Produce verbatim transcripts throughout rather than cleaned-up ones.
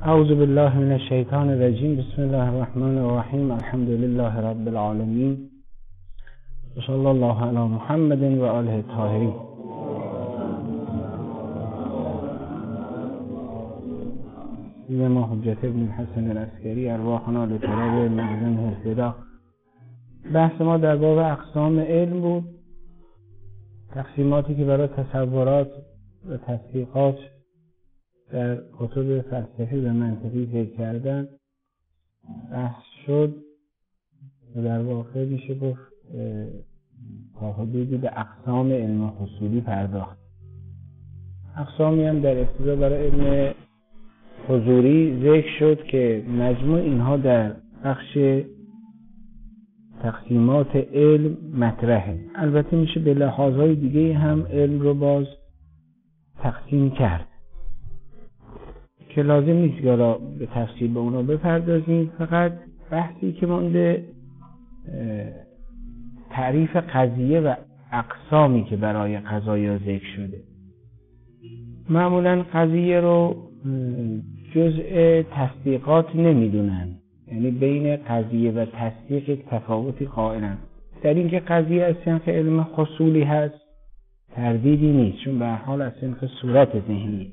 اعوذ بالله من الشیطان الرجیم. بسم الله الرحمن الرحیم. الحمد لله رب العالمین و صلی الله علی محمد و آله الطاهرین. ما حجت ابن حسن العسکری ارواحنا لطلب مجزن الفدا. بحث ما در باب اقسام علم بود، تقسیماتی که برای تصورات و تصدیقات در کتب فلسفی و منطقی ذکر کردن بحث شد و در واقع میشه گفت تا حدودی به اقسام علم حصولی پرداخت. اقسامی هم در ابتدا برای علم حضوری ذکر شد که مجموع اینها در بخش تقسیمات علم مطرحه. البته میشه به لحاظهای دیگه هم علم رو باز تقسیم کرد که لازم نیست که حالا به تفصیل به اونا بپردازیم. فقط بحثی که مونده تعریف قضیه و اقسامی که برای قضایا ذکر شده. معمولا قضیه رو جزء تصدیقات نمیدونن، یعنی بین قضیه و تصدیق یک تفاوتی قائلن. در این که قضیه از صنف علم حصولی هست تردیدی نیست، چون به هر حال از صنف صورت ذهنی.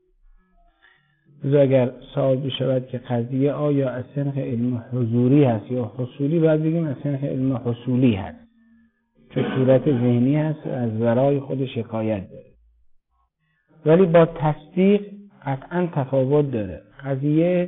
اگر سوال بشود که قضیه آیا از صنف علم حضوری هست یا حصولی، باید بگیم از صنف علم حصولی هست، چون صورت ذهنی هست و از ورای خودش حکایت داره. ولی با تصدیق قطعا تفاوت داره. قضیه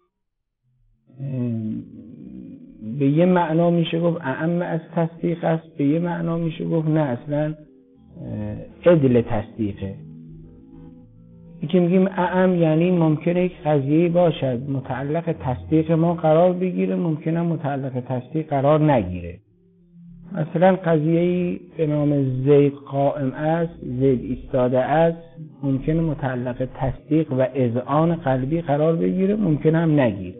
به یه معنا میشه گفت اعم از تصدیق است، به یه معنا میشه گفت نه، اصلا عدل تصدیقه. که میگیم اعم یعنی ممکنه یک قضیه باشد متعلق تصدیق ما قرار بگیره، ممکنه متعلق تصدیق قرار نگیره. مثلا قضیه‌ای به نام زید قائم است، زید ایستاده است، ممکنه متعلق تصدیق و اذعان قلبی قرار بگیره، ممکنه هم نگیره.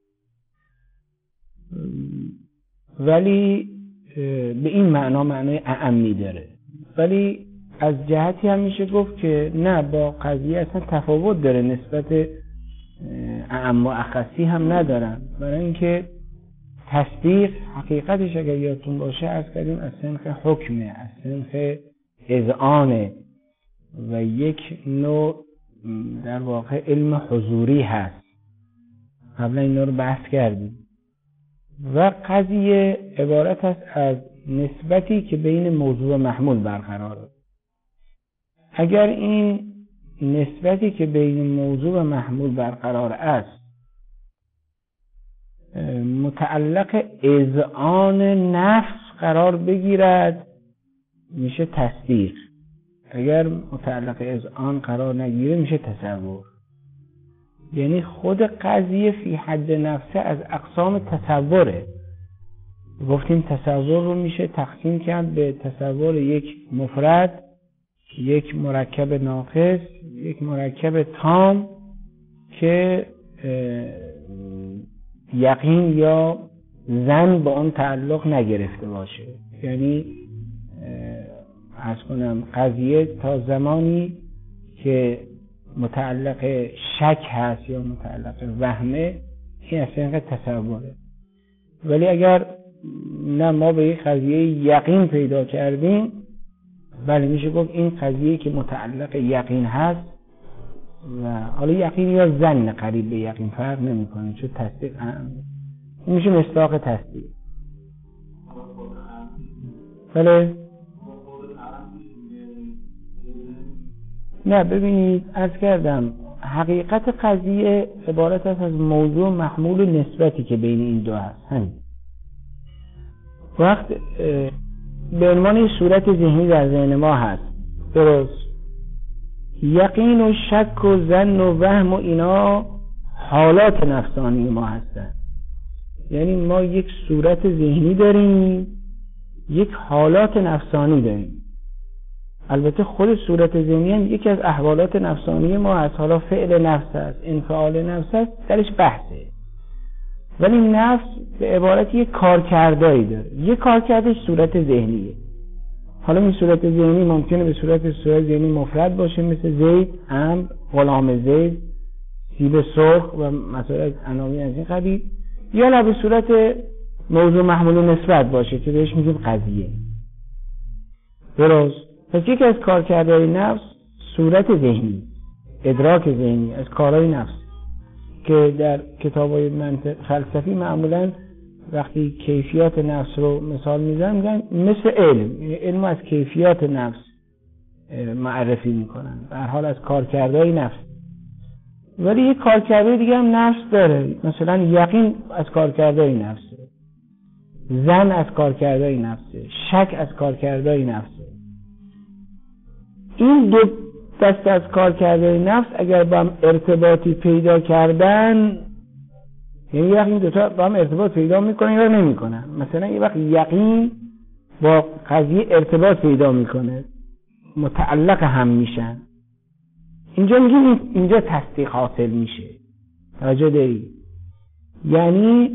ولی به این معنا معنای اعمی داره. ولی از جهتی هم میشه گفت که نه، با قضیه اصلا تفاوت داره، نسبت اعم و اخصی هم ندارن. برای اینکه تصدیق حقیقتش اگر یادتون باشه از کردیم از صنف حکمه، از صنف اذعانه و یک نوع در واقع علم حضوری هست. قبلا اینا رو بحث کردیم. و قضیه عبارت است از نسبتی که بین موضوع و محمول برقراره. اگر این نسبتی که بین موضوع و محمول برقرار است متعلق اذعان نفس قرار بگیرد میشه تصدیق. اگر متعلق اذعان قرار نگیره میشه تصور. یعنی خود قضیه فی حد نفسه از اقسام تصوره. گفتیم تصور رو میشه تقسیم کرد به تصور یک مفرد، یک مرکب ناقص، یک مرکب تام که یقین یا ظن به اون تعلق نگرفته باشه. یعنی عرض کنم قضیه تا زمانی که متعلق شک هست یا متعلق وهمه این اصلا تصوره. ولی اگر نه ما به یک قضیه یقین پیدا کردیم، بله میشه گفت این قضیه که متعلق یقین هست و حالا یقین یا ظن قریب به یقین فرق نمیکنه، چون تصدیق هم میشه مصداق تصدیق. بله نه، ببینید عرض کردم حقیقت قضیه عبارت است از موضوع محمول و نسبتی که بین این دو هست. همین وقت به عنوان صورت ذهنی در ذهن ما هست، درست؟ یقین و شک و ظن و وهم و اینا حالات نفسانی ما هستن. یعنی ما یک صورت ذهنی داریم، یک حالات نفسانی داریم. البته خود صورت ذهنی هم یکی از احوالات نفسانی ما هست. حالا فعل نفس هست، انفعال نفس هست، درش بحثه. ولی نفس به عبارت یک کارکردایی داره. یک کارکردش صورت ذهنیه. حالا این صورت ذهنی ممکنه به صورت صورت ذهنی مفرد باشه، مثل زید، امر، غلام زید، سیب سرخ و مسائل عناوین از این قبیل، یا نه به صورت موضوع محمول نسبت باشه که بهش میگیم قضیه. درست؟ پس یکی از کارکردهای نفس صورت ذهنی، ادراک ذهنی از کارهای نفس که در کتاب‌های منطق فلسفی معمولاً وقتی کیفیات نفس رو مثال میزنن میگن مثل علم، علم از کیفیات نفس معرفی میکنن، به هر حال از کارکردهای نفس. ولی یک کارکردهای دیگه هم نفس داره، مثلا یقین از کارکردهای نفسه، ظن از کارکردهای نفسه، شک از کارکردهای نفسه. این دو دسته از کارکردهای نفس اگر با هم ارتباطی پیدا کردن، یعنی یه وقت این دوتا با هم ارتباط پیدا میکنن یا نمیکنن. مثلا یه وقت یقین با قضیه ارتباط پیدا میکنه، متعلق هم میشن، اینجا میگیم اینجا تصدیق حاصل میشه. توجه داری؟ یعنی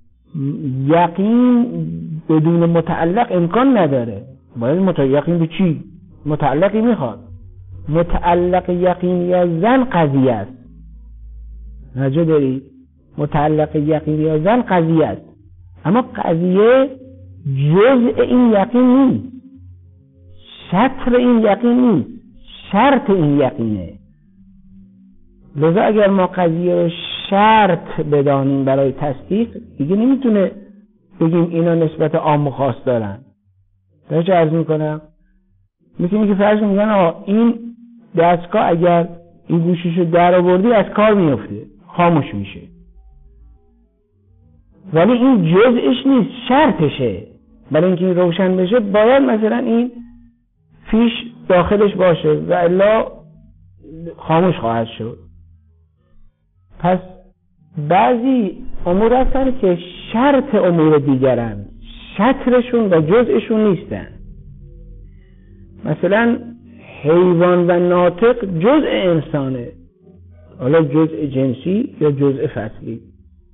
یقین بدون متعلق امکان نداره. باید متعلقین به چی؟ متعلقی میخواد. متعلق یقین یا ظن قضیه است. توجه داری؟ متعلق یقین یا ظن قضیه است، اما قضیه جزء این یقین نیست، شطر این یقین نیست، شرط این یقینه. لذا اگر ما قضیه رو شرط بدانیم برای تصدیق، دیگه نمیتونه بگیم اینا نسبت عام و خاص دارن. داره چه عرض میکنم؟ میتونی که فرض میگن آقا این دستگاه اگر این گوشیشو در آوردی از کار میفته، خاموش میشه، ولی این جزءش نیست، شرطشه. برای اینکه این روشن بشه باید مثلا این فیش داخلش باشه و الا خاموش خواهد شد. پس بعضی امور هستن که شرط امور دیگرن، شطرشون و جزءشون نیستن. مثلا حیوان و ناطق جزء انسانه، حالا جزء جنسی یا جزء فصلی.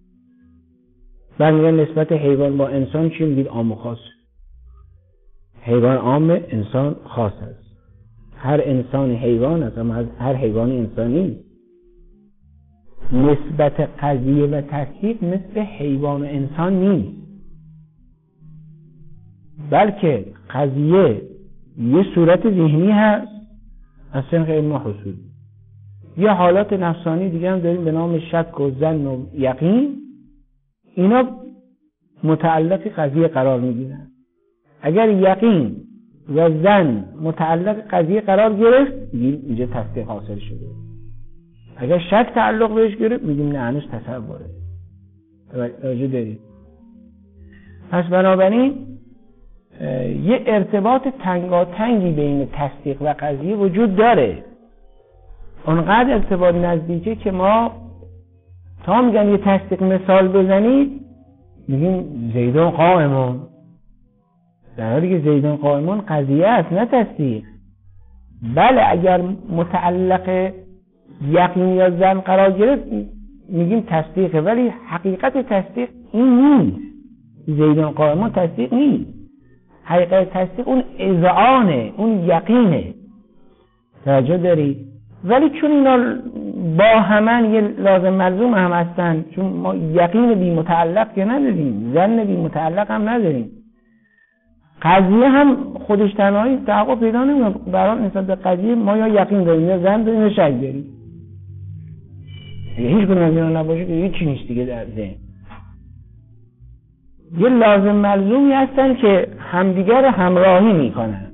برمیگن نسبت حیوان با انسان چی میگید؟ عام و خاص. حیوان عام، انسان خاص است. هر انسان حیوان است اما هر حیوان انسانی. نسبت قضیه و تصدیق مثل حیوان و انسان نیست، بلکه قضیه یه صورت ذهنی هست از طریق علم و حصول. یه حالات نفسانی دیگه هم داریم به نام شک و ظن و یقین، اینا متعلق قضیه قرار میگیرن. اگر یقین و ظن متعلق قضیه قرار گرفت میگیم اینجا تصدیق حاصل شده. اگر شک تعلق بهش گرفت میگیم نه هنوز تصوره. توجه دارید؟ پس بنابراین یه ارتباط تنگاتنگی بین تصدیق و قضیه وجود داره. اونقدر ارتباط نزدیکه که ما تا میگن یه تصدیق مثال بزنید میگیم زیدون قائمون، در حالی که زیدون قائمون قضیه است نه تصدیق. بله اگر متعلق یقین یا ظن قرار گرفت میگیم تصدیقه، ولی حقیقت تصدیق این نیست. زیدون قائمون تصدیق نیست، حقیقت تصدیق اون اذعانه، اون یقینه. توجه داری؟ ولی چون اینا با همن یه لازم ملزوم هم هستن، چون ما یقین بی متعلق که نداریم، ظن بی متعلق هم نداریم، قضیه هم خودش تنهایی تحقق پیدا نمیکنه. برای نسبت به قضیه ما یا یقین داریم یا ظن داریم یا شک داریم. اگه هیچ کدوم از اینا نباشه که هیچ چی نیست دیگه در ذهن. یه لازم ملزومی هستن که همدیگر همراهی میکنن.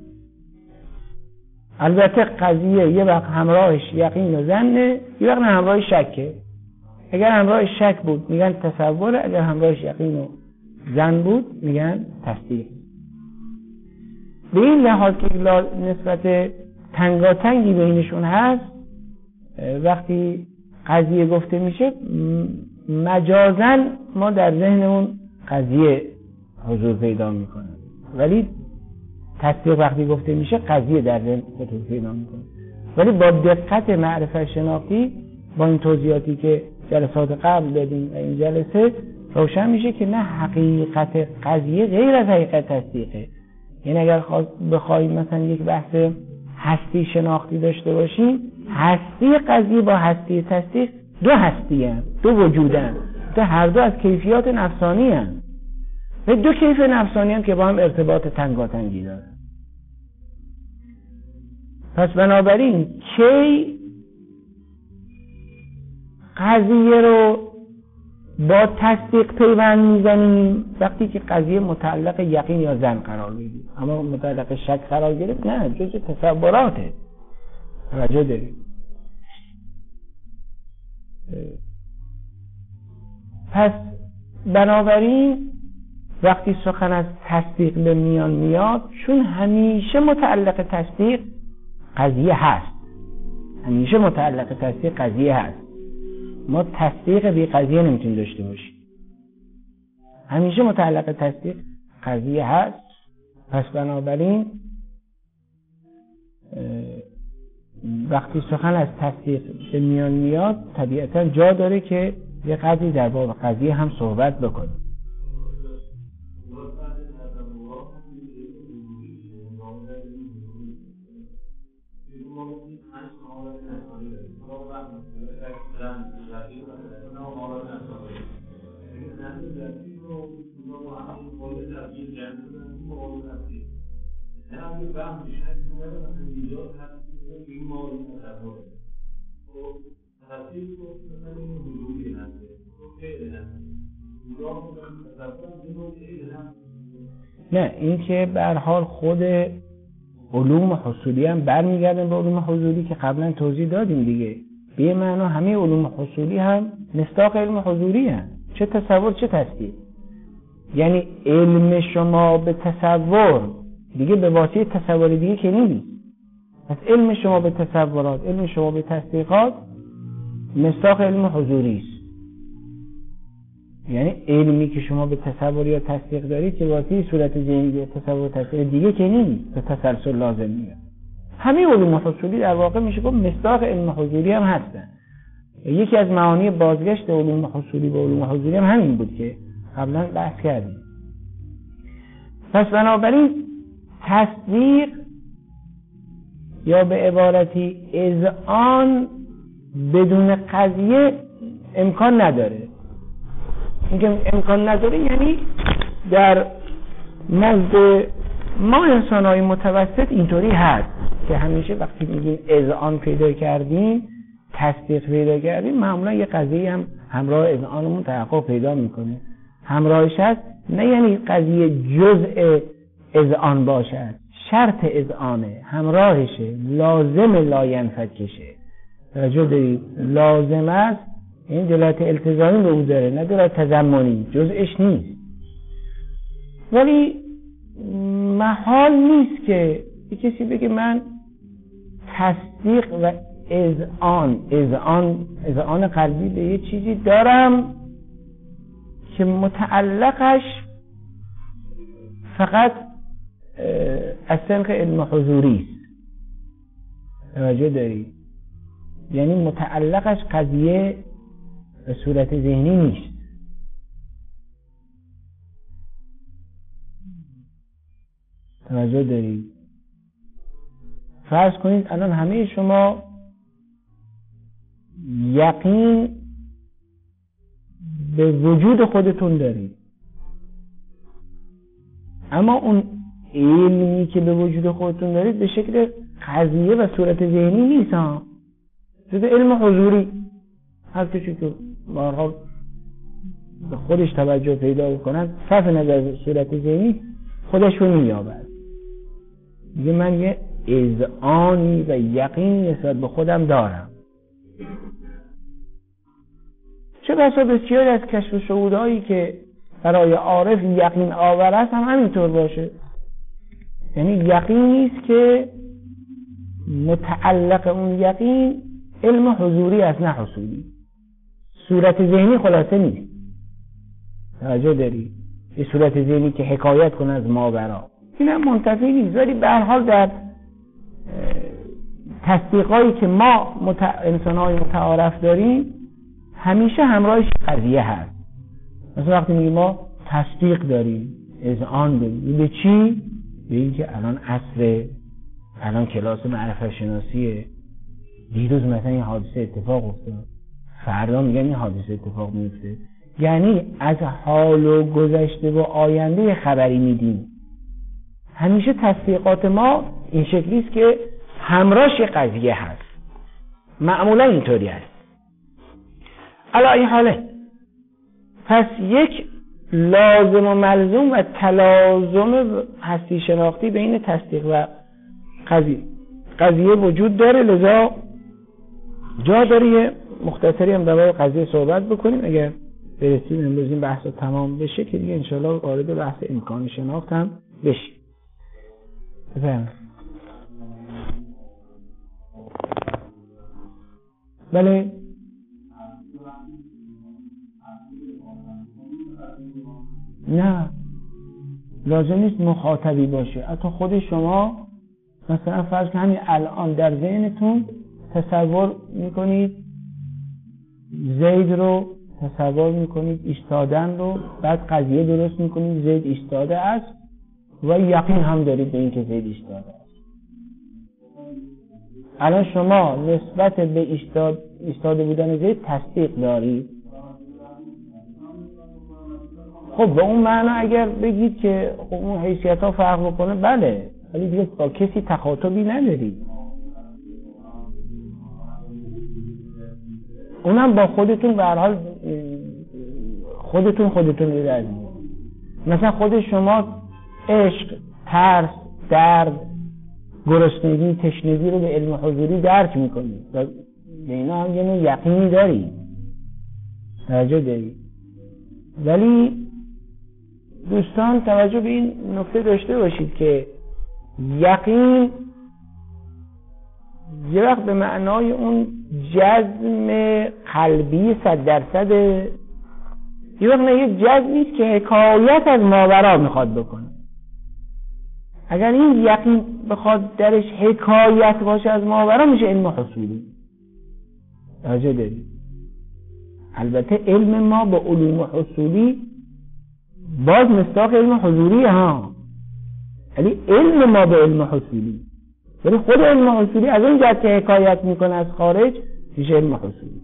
البته قضیه یه وقت همراهش یقین و ظنه، یه وقت همراهش شکه. اگر همراهش شک بود میگن تصوره، اگر همراهش یقین و ظن بود میگن تصدیق. به این لحاظ که نسبت تنگاتنگی بینشون هست، وقتی قضیه گفته میشه مجازاً ما در ذهنمون قضیه حضور پیدا میکنه، ولی تصدیق وقتی گفته میشه قضیه در ذهن حضور پیدا میکنه. ولی با دقت معرفت شناختی با این توضیحاتی که جلسات قبل دادیم و این جلسه روشن میشه که نه، حقیقت قضیه غیر از حقیقت تصدیقه. یعنی اگر بخوایم مثلا یک بحث هستی شناختی داشته باشیم، هستی قضیه با هستی تصدیق دو هستی هست، دو وجود هست، هر دو از کیفیات نفسانی هست و دو کیف نفسانی هست که با هم ارتباط تنگاتنگی دارن. پس بنابراین کی قضیه رو با تصدیق پیوند میزنیم؟ وقتی که قضیه متعلق یقین یا ظن قرار میگیره. اما متعلق شک قرار گرفت نه، جزء تصوراته. توجه داریم. پس بنابراین وقتی سخن از تصدیق به میان میاد، چون همیشه متعلق تصدیق قضیه هست، همیشه متعلق تصدیق قضیه هست، ما تصدیق بی قضیه نمیتونیم داشته باشیم، همیشه متعلق تصدیق قضیه هست. پس بنابراین وقتی سخن از تصدیق به میان میاد طبیعتا جا داره که یه قضیه در باب قضیه هم صحبت بکنه. نه، این که به هر حال خود علوم حصولی هم برمیگردن به علوم حضوری که قبلا توضیح دادیم دیگه. به معنا همه علوم حصولی هم مصداق علم حضوری هم، چه تصور چه تصدیق. یعنی علم شما به تصور دیگه به واسطه تصور دیگه که نیست. پس علم شما به تصورات، علم شما به تصدیقات مصداق علم حضوری است. یعنی علمی که شما به تصور یا تصدیق دارید که واسطه صورت ذهنی یا تصور تصدیق دیگه که نیست، به تسلسل لازم میاد. همه علوم حصولی در واقع میشه گفت مصداق علم حضوری هم هستن. یکی از معانی بازگشت علوم حصولی به علوم حضوری هم همین بود که قبلا بحث کردیم. پس بنابراین تصدیق یا به عبارتی اذعان بدون قضیه امکان نداره. اینکه امکان نداره یعنی در نزد ما انسان‌های متوسط اینطوری هست که همیشه وقتی میگیم اذعان پیدا کردیم، تصدیق پیدا کردیم، معمولا یه قضیه هم همراه اذعانمون تحقق پیدا میکنه. همراهش هست، نه یعنی قضیه جزء اذعان باشد، شرط اذعانه، همراهشه، لازم لاینفکشه. توجه دارید؟ لازم است، این دلالت التزامی به او داره، نه دلالت تضمنی، جزءش نیست. ولی محال نیست که کسی بگه من تصدیق و اذعان اذعان اذعان قلبی به یه چیزی دارم که متعلقش فقط از سنخ علم حضوری است. توجه دارید؟ یعنی متعلقش قضیه به صورت ذهنی نیست. توجه دارید؟ فرض کنید الان همه شما یقین به وجود خودتون دارید، اما اون علمی که به وجود خودتون دارید به شکل قضیه و صورت ذهنی نیست ها، جز علم حضوری. هر کسی که بارها به خودش توجه پیدا کنند صرف نظر صورت ذهنی خودش رو مییابد. میگه من یه اذعانی و یقینی نسبت به خودم دارم. چه بسا بسیاری از کشف شهودهایی که برای عارف یقین آور است هم همینطور باشه. یعنی یقینی است که متعلق اون یقین علم حضوری است نه حصولی، صورت ذهنی خلاصه نیست. توجه داری؟ یه صورت ذهنی که حکایت کنه از ماورا، این هم منتفی نیست. ولی به هر حال در تصدیقایی که ما مت... انسان‌های متعارف داریم همیشه همراهش قضیه هست. مثلا وقتی میگیم ما تصدیق داریم، اذعان داریم، به چی؟ به این که الان عصر، الان کلاس معرفت شناسیه، دیروز مثلا این حادثه اتفاق افتاد، فردا میگن این حادثه اتفاق میفته. یعنی از حال و گذشته و آینده خبری میدیم. همیشه تصدیقات ما این شکلی است که همراهش قضیه هست. معمولا اینطوری است. علی حاله، پس یک لازم و ملزوم و تلازم هستی شناختی بین تصدیق و قضیه قضیه وجود داره. لذا جا داره یه مختصری هم در مورد قضیه صحبت بکنیم. اگر برسیم امروز این بحث رو تمام بشه که دیگه انشالله وارد بحث امکان شناخت هم بشیم. بفرمایید. بله، نه لازم نیست مخاطبی باشه. حتی خود شما مثلا فرض کنید همین الان در ذهنتون تصور میکنید زید رو، تصور میکنید ایستادن رو، بعد قضیه درست میکنید زید ایستاده است و یقین هم دارید به این که زید ایستاده است. الان شما نسبت به ایستاد ایستاده بودن زید تصدیق دارید. خب به اون معنا اگر بگید که خب اون حیثیت ها فرق بکنه، بله، ولی دیگه با کسی تخاطبی ندارید. اونم با خودتون به هر حال خودتون خودتون می‌دارید. مثلا خود شما عشق، ترس، درد، گرسنگی، تشنگی رو به علم حضوری درک میکنید و به اینا هم یه نوع یقینی دارید، توجه دارید. ولی دوستان توجه به این نکته داشته باشید که یقین یه وقت به معنای اون جزم قلبی صد درصد، یه وقت نه یه جزمی است که حکایت از ماورا میخواد بکنه. اگر این یقین بخواد درش حکایت باشه از ماورا، میشه علم حصولی. توجه دارید. البته علم ما به علوم حصولی باز مصداق علم حضوری ها، ولی علم ما به علم حصولی، ولی خود علم حصولی از اون جهت که حکایت میکنه از خارج میشه علم حصولی.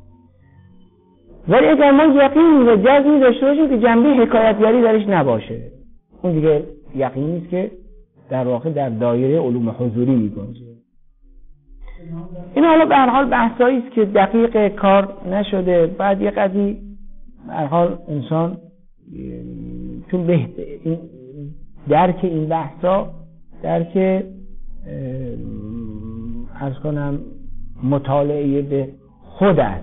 ولی اگر ما یقین و جزمی داشته باشیم که جنبه حکایتگری درش نباشه، اون دیگه یقینی است که در واقع در دایره علوم حضوری میگنجه. این حالا به هر حال بحثایی است که دقیق کار نشده. بعد یه قضیه به هر حال انسان چون بهتر این درک این بحثا درک عرض کنم مطالعه به خود است.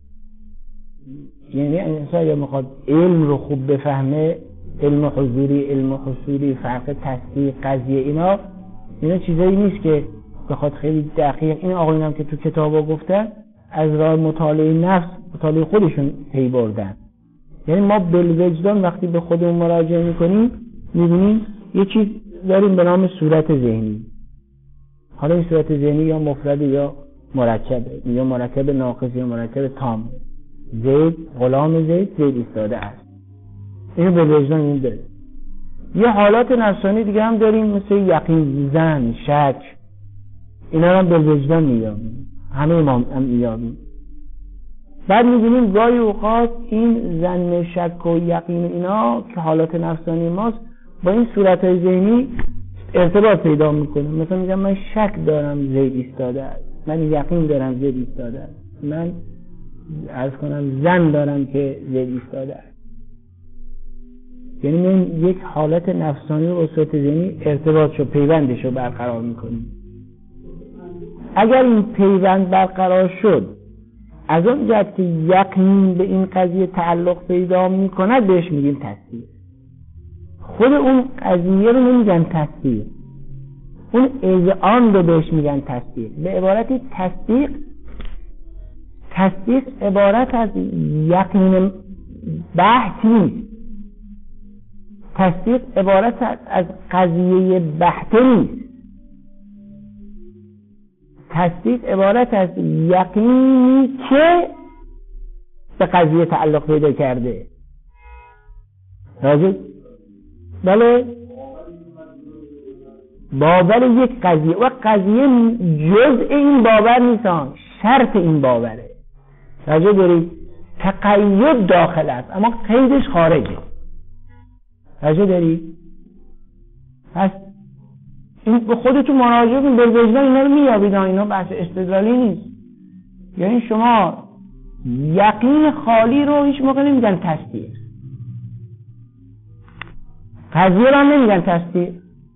یعنی انسان یا میخواد علم رو خوب بفهمه، علم حضوری، علم حصولی، فرق تصدیق، قضیه، اینا اینا چیزایی نیست که بخواد خیلی دقیق. این آقایون هم که تو کتابا گفتن از راه مطالعه نفس، مطالعه خودشون پی بردن. یعنی ما بالوجدان وقتی به خودمون مراجعه میکنیم میبینیم یه چیز داریم به نام صورت ذهنی. حالا این صورت ذهنی یا مفرد یا مرکبه، یا مرکب ناقص یا مرکب تام. زید، غلام زید، زید ایستاده است. اینو بالوجدان این داره. یه حالات نفسانی دیگه هم داریم مثل یقین، ظن، شک. اینا هم بالوجدان میابیم، همه ما هم میابیم. بعد می‌بینیم گاهی اوقات این ظن، شک و یقین اینا که حالات نفسانی ماست با این صورت‌های ذهنی ارتباط پیدا میکنه. مثلا میگم من شک دارم زید ایستاده است، من یقین دارم زید ایستاده است، من عرض کنم ظن دارم که زید ایستاده است. یعنی من یک حالت نفسانی و صورت ذهنی ارتباطشو، پیوندشو برقرار میکنیم. اگر این پیوند برقرار شد، از اون جهت که یقین به این قضیه تعلق پیدا میکند بهش میگیم تصدیق. خود اون قضیه رو نمیگن تصدیق، اون اذعان رو بهش میگن تصدیق. به عبارتی تصدیق تصدیق عبارت از یقین بحث نیست. تصدیق عبارت از قضیه بحث نیست. تصدیق عبارت از یقینی که به قضیه تعلق پیدا کرده. راجع بله باور یک قضیه و قضیه جزء این باور نیست، شرط این باوره. توجه دارید؟ تقید داخل است اما قیدش خارجه. توجه دارید؟ پس این به خودتون مراجعه کنید، بالوجدان اینا رو میابید، اینا بحث استدلالی نیست. یعنی شما یقین خالی رو هیچ موقع نمیگن تصدیق، قضیه رو نمیگن تصدیق.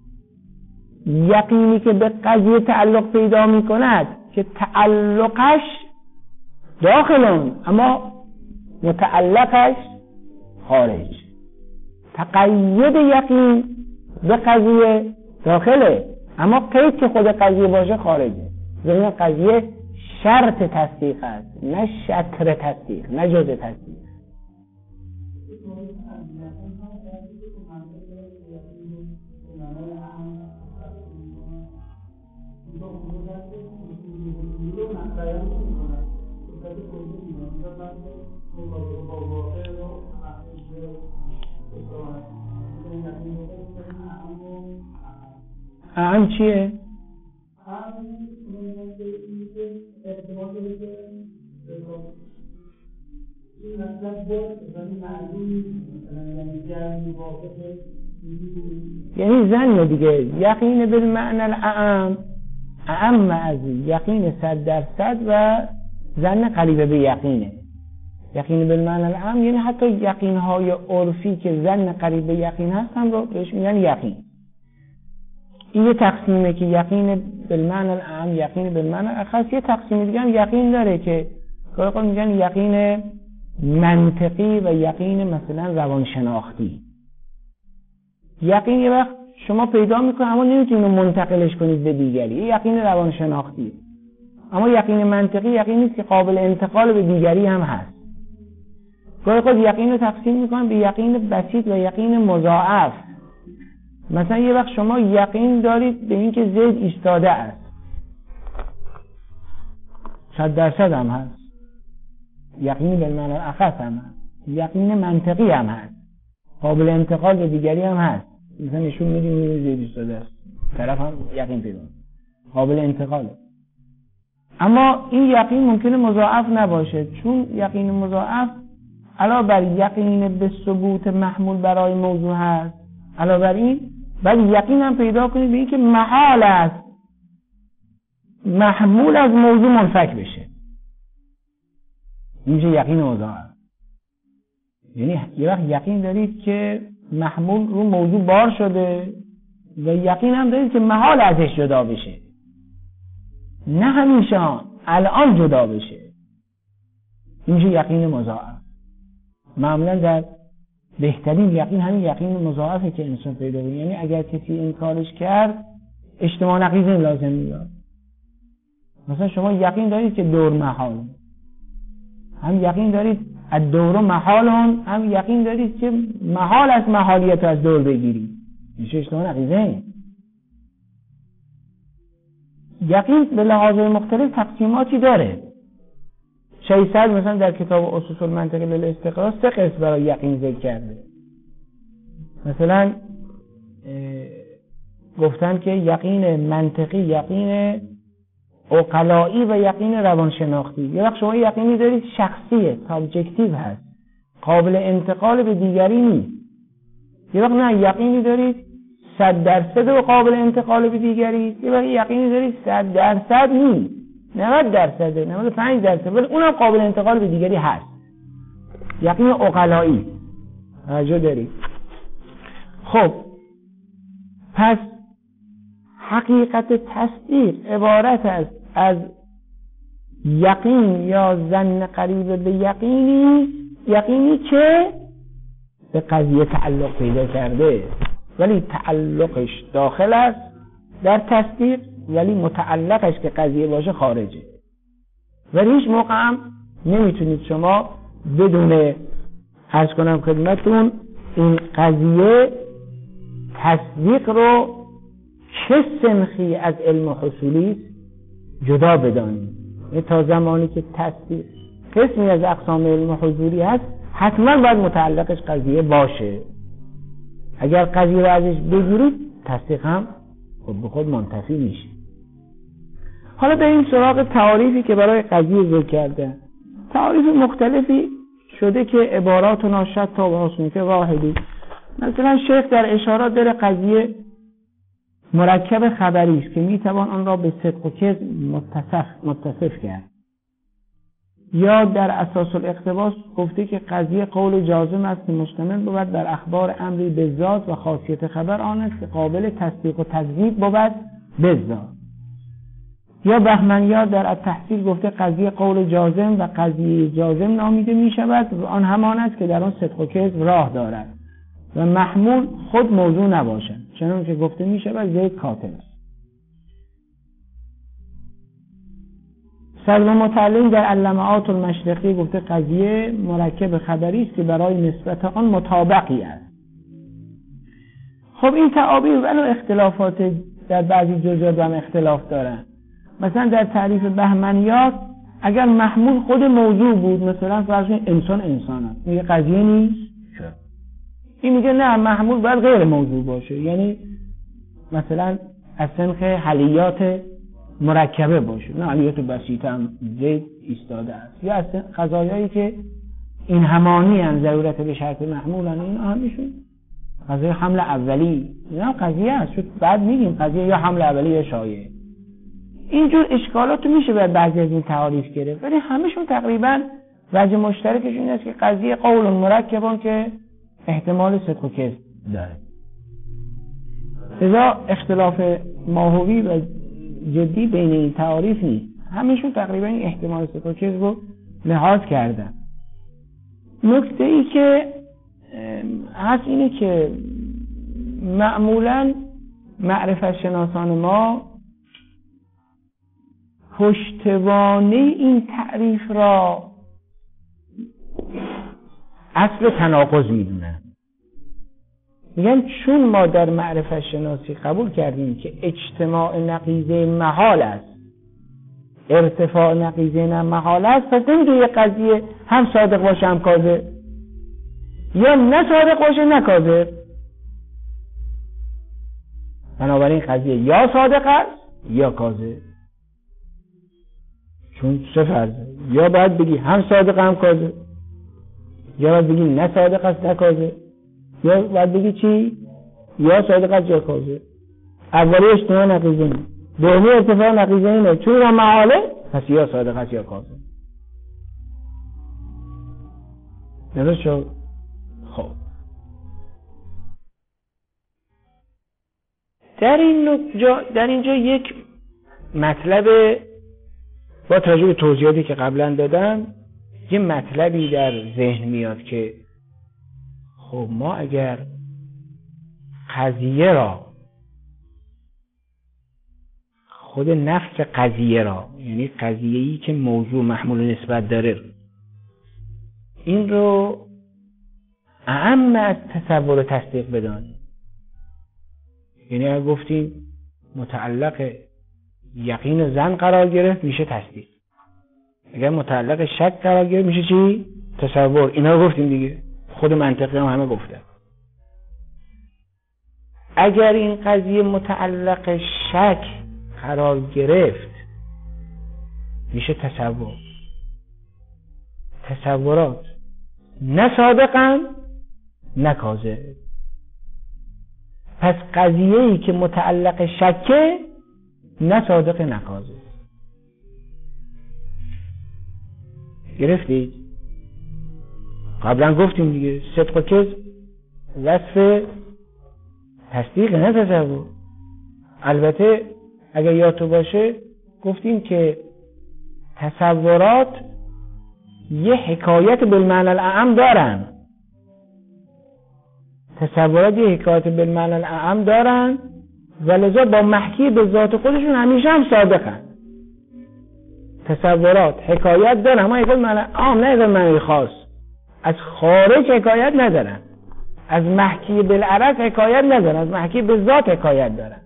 یقینی که به قضیه تعلق پیدا میکند که تعلقش داخلون اما متعلقش خارج. تقید یقین به قضیه داخله اما قید که خود قضیه باشه خارجه. زمین قضیه شرط تصدیق است نه شطر تصدیق، نه جزء تصدیق. اعم چیه؟ یعنی زن دیگه یقین بالمعنی الاعم اعم از یقین صد درصد و زن قریب به یقینه. یقین بالمعنی الاعم یعنی حتی یقین های عرفی که زن قریب به یقین هستن رو بهش میگن یقین. این یه تقسیمه که یقین بالمعنی الاعم یقین بالمعنی الاخص. یه تقسیم دیگه هم یقین داره که گاهی میگن یقین منطقی و یقین مثلا روانشناختی. یقین یه وقت شما پیدا میکنید اما نمیتونید منتقلش کنید به دیگری، یه یقین روانشناختی. اما یقین منطقی یقین نیست که قابل انتقال به دیگری هم هست. گاهی خود یقین رو تقسیم میکنن به یقین بسیط و یقین مضاعف. مثلا یه وقت شما یقین دارید به اینکه زید ایستاده است، صد درصد هم هست، یقین بالمعنی الاخص هم هست، یقین منطقی هم هست، قابل انتقال به دیگری هم هست. مثلا نشون میدیم میره زید ایستاده است، طرف هم یقین پیدا قابل انتقاله. اما این یقین ممکنه مضاعف نباشه، چون یقین مضاعف علاوه بر یقین به ثبوت محمول برای موضوع هست، علاوه بر این بعد یقین هم پیدا کنید به این که محال است محمول از موضوع منفک بشه. این میشه یقین مضاعف. یعنی یه وقت یقین دارید که محمول رو موضوع بار شده و یقین هم دارید که محال ازش جدا بشه، نه همیشه الان جدا بشه. این میشه یقین مضاعف. معمولا در بهترین یقین همین یقین مضاعفه که انسان پیدا کنه. یعنی اگر کسی انکارش کرد اجتماع نقیض لازم میاد. مثلا شما یقین دارید که دور محال، هم یقین دارید از دور محالون، هم یقین دارید که محال از محالیت از دور بگیرید، میشه اجتماع نقیضه. یقین به لحاظ مختلف تقسیماتی داره. شیصد مثلا در کتاب اسس المنطق للاستقرار سه قسم برای یقین ذکر کرده. مثلا گفتن که یقین منطقی، یقین عقلایی و یقین روانشناختی. یه وقت شما یقینی دارید شخصیه، سابجکتیو هست، قابل انتقال به دیگری نیست. یه وقت نه یقینی دارید صد درصد و قابل انتقال به دیگری، یه وقت یقینی دارید صد درصد نیست، نود درصده، نود و پنج درصد، ولی اونم قابل انتقال به دیگری هست. یقین عقلایی. توجه دارید؟ خب پس حقیقت تصدیق عبارت است از یقین یا ظن قریب به یقینی، یقینی که به قضیه تعلق پیدا کرده ولی تعلقش داخل است در تصدیق، ولی متعلقش که قضیه باشه خارجه. ولی هیچ موقع هم نمیتونید شما بدون عرض کنم خدمتون این قضیه تصدیق رو چه سنخی از علم حصولی جدا بدانید. تا زمانی که تصدیق قسمی از اقسام علم حضوری هست حتما باید متعلقش قضیه باشه. اگر قضیه رو ازش بگیرید تصدیق هم خود به خود منتفی میشه. حالا به این سراغ تعاریفی که برای قضیه ذکر کرده. تعاریف مختلفی شده که عبارات و ناشد تا و حسن که واحدی. مثلا شیخ در اشارات داره قضیه مرکب خبری است که میتوان آن را به صدق و کذب متصف متصف کرد. یا در اساس الاقتباس گفته که قضیه قول جازم است که مشتمل بود بر اخبار امری به ذات و خاصیت خبر آن است که قابل تصدیق و تکذیب بود به ذات. یا بهمنیار در التحصیل گفته قضیه قول جازم و قضیه جازم نامیده می شود و آن همان است که در آن صدق و کذب راه دارد و محمول خود موضوع نباشد، چنانکه گفته می شود زید کاتب است. صدر متعلم در اللمعات المشرقی گفته قضیه مرکب خبری است که برای نسبت آن مطابقی است. خب این تعابیر ولو اختلافات در بعضی جزئیات هم اختلاف دارن. مثلا در تعریف بهمنیات اگر محمول خود موضوع بود، مثلا فرض کنید انسان انسان است، میگه قضیه نیست. چرا؟ این میگه نه، محمول باید غیر موضوع باشه، یعنی مثلا از سنخ حلیات مرکبه باشه، نه حلیات بسیطه هم زید ایستاده است، یا از قضایایی که این همانی هم ضرورت به شرط محمول هم این همیشون قضیه حمل اولی، اینا قضیه است، شد بعد میگیم قضیه یا حمل اولی یا شایعه. اینجور اشکالات میشه بر بعضی از این تعاریف گرفت، ولی همشون تقریبا وجه مشترکش این است که قضیه قول مرکبان که احتمال صدق و کذب داره. لذا اختلاف ماهوی و جدی بین این تعاریف نیست، همشون تقریبا این احتمال صدق و کذب رو لحاظ کردن. نکته ای که هست اینه که معمولا معرفت شناسان ما پشتوانه این تعریف را اصل تناقض میدونن. میگن چون ما در معرفت شناسی قبول کردیم که اجتماع نقیضه محال است، ارتفاع نقیضه نه محال است، پس نمیدونه یه قضیه هم صادق باشه هم کاذب، یا نه صادق باشه نه کاذب. بنابراین قضیه یا صادق است یا کاذب، چون سه فرضه، یا باید بگی هم صادق هم کاذب، یا باید بگی نه صادق است نه کاذب، یا باید بگی چی؟ یا صادق است یا کاذب. اولی اجتماع نقیضه نه، دومی ارتفاع نقیضه نه، چون را محاله پس یا صادق است یا کاذب. درست شد؟ خب در این جا در اینجا یک مطلب با توجه به توضیحاتی که قبلا دادم، یه مطلبی در ذهن میاد که خب ما اگر قضیه را، خود نفس قضیه را، یعنی قضیه‌ای که موضوع محمول نسبت داره، این رو اعم از تصور و تصدیق بدانیم، یعنی اگر گفتیم متعلق یقین و ظن قرار گرفت میشه تصدیق، اگر متعلق شک قرار گرفت میشه چی؟ تصور. اینا رو گفتیم دیگه، خود منطقی هم همه گفته. اگر این قضیه متعلق شک قرار گرفت میشه تصور. تصورات نه صادقن نه کاذب. پس قضیه‌ای که متعلق شکه نه صادق نه کاذب. گرفتید؟ قبلا گفتیم دیگه صدق و کذب وصف تصدیق نه تصور. البته اگر یادتون باشه گفتیم که تصورات یه حکایت بالمعنی الاعم دارن، تصورات یه حکایت بالمعنی الاعم دارن و لذا با محکی به ذات خودشون همیشه هم صادقن. تصورات حکایت دارن، اما حکایت معنی عام نه حکایت معنی خاص، از خارج حکایت ندارن، از محکی بالعرض حکایت ندارن، از محکی به ذات حکایت دارن،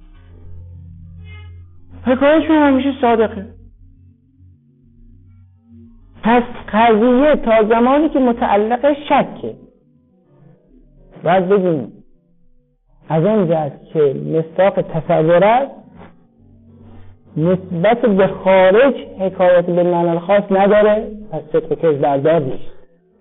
حکایتشون همیشه صادقه. پس قضیه تا زمانی که متعلق شکه باید بگیم از اون جهت که مصداق تصور است نسبت به خارج حکایت به معنی الخاص نداره، پس صدق و کذب بردار نیست.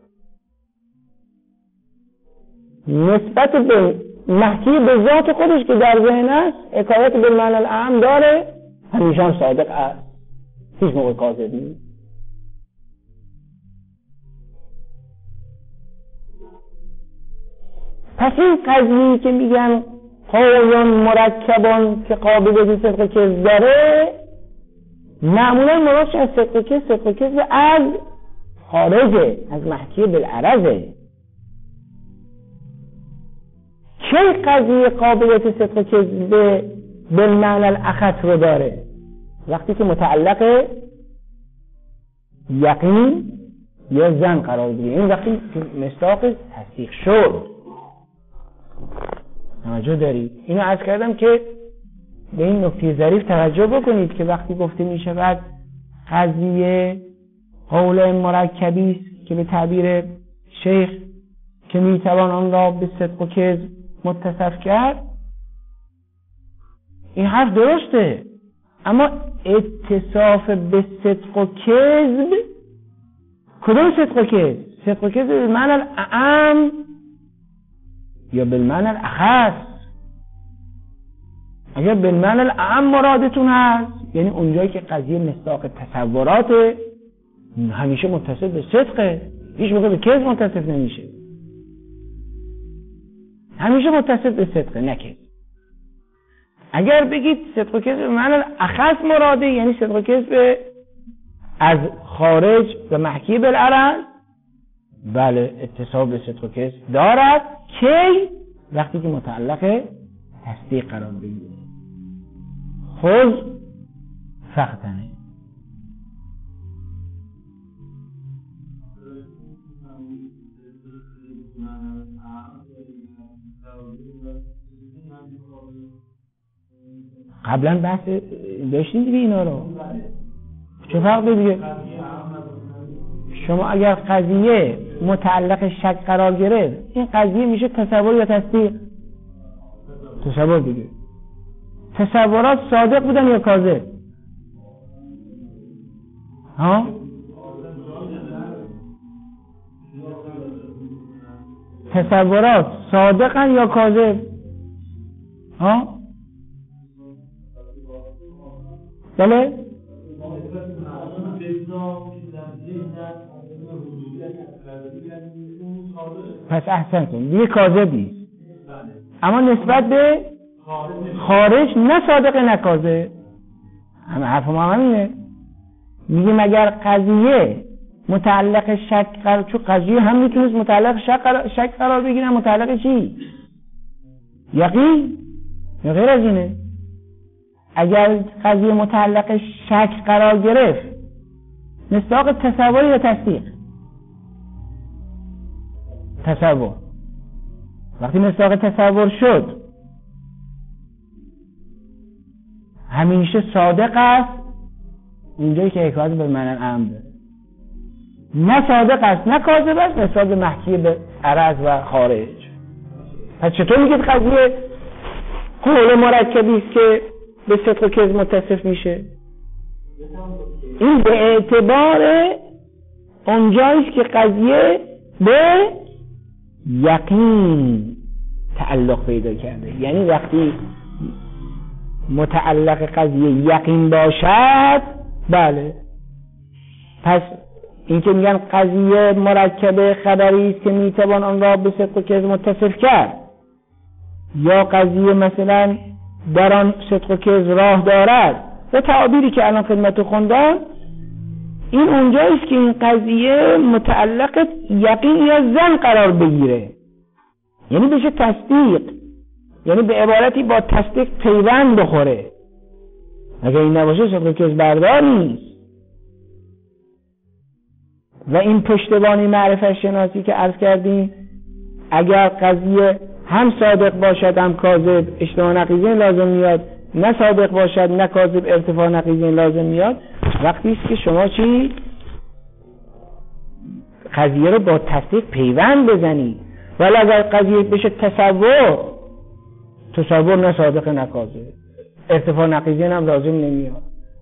نسبت به محکی به ذات خودش که در ذهن است حکایت به معنی الاعم داره، همیشه هم صادق است، هیچ موقع کاذب نیست. پس این قضیه‌ای که میگن قولان مرکبان که قابلیت صدق و کذب داره، معمولا مرادش از صدق و کذب صدق و کذب از خارجه، از محکی بالعرضه. چه قضیه قابلیت صدق و کذب بالمعنی الاخص رو داره؟ وقتی که متعلق یقین یا ظن قرار بگیره، این وقتی مصداق تصدیق شد. توجه دارید؟ اینو عرض کردم که به این نکته ظریف توجه بکنید که وقتی گفته می شود قضیه قول مرکبی است که به تعبیر شیخ که می توان آن را به صدق و کذب متصف کرد، این حرف درسته، اما اتصاف به صدق و کذب کدوم صدق و کذب؟ صدق و کذب به معنی الاعم یا بالمعنی الاخص؟ اگر بالمعنی الاعم مرادتون هست، یعنی اونجایی که قضیه مصداق تصورات همیشه متصل به صدقه، هیچ موقع به کذب متصل نمیشه، همیشه متصل به صدقه نه کذب. اگر بگید صدق و کذب به معنی الاخص مراده، یعنی صدق و کذب از خارج و محکی بالعرض، بله اتصال به صدق و کذب دارد. کی؟ وقتی که متعلق تصدیق قرار بگیره. خذ فختنه. قبلا بحث داشتیم دیگه اینا رو. چه فرق دیگه؟ شما اگر قضیه متعلق شک قرار گرفت، این قضیه میشه تصور یا تصدیق؟ تصور دیگه. تصورات صادق بودن یا کاذب؟ ها؟ تصورات صادقن یا کاذب؟ ها؟ بله؟ پس احسن کن دیگه کاذب نیست، اما نسبت به خارج نه صادق نه کاذب. همه حرف ما همینه. میگه مگر قضیه متعلق شک قرار، چون قضیه هم میتونست متعلق شک قرار, شک قرار بگیره، متعلق چی؟ یقین یا غیر از اینه. اگر قضیه متعلق شک قرار گرفت، مصداق تصور یا تصدیق؟ تصور. وقتی مصداق تصور شد، همیشه صادق است اونجایی که حکایت به معنی الاعم داره، نه صادق است نه کاذب است نسبت به محکی به عرض و خارج. پس چطور میگید قضیه قول مرکبی است که به صدق و کذب متصف میشه؟ این به اعتبار اونجاییست که قضیه به یقین تعلق پیدا کرده، یعنی وقتی متعلق قضیه یقین باشد، بله. پس این که میگن قضیه مرکب خبری است که میتوان آن را به صدق و کذب متصف کرد، یا قضیه مثلا در آن صدق و کذب راه دارد، و تعابیری که الان خدمت خوندم، این اونجاییست که این قضیه متعلق یقین یا ظن قرار بگیره، یعنی بشه تصدیق، یعنی به عبارتی با تصدیق پیوند بخوره. اگر این نباشه صدق و کذب بردار نیست. و این پشتبانی معرفت شناسی که عرض کردیم، اگر قضیه هم صادق باشد هم کاذب، اشتباه نقیضین لازم میاد، نه صادق باشد نه کاذب، ارتفاع نقیضین لازم میاد. وقتی است که شما چی؟ قضیه رو با تصدیق پیوند بزنید. ولی اگر قضیه بشه تصور، تصور نه صادق نه کاذب، ارتفاع نقیضین هم لازم نمیاد.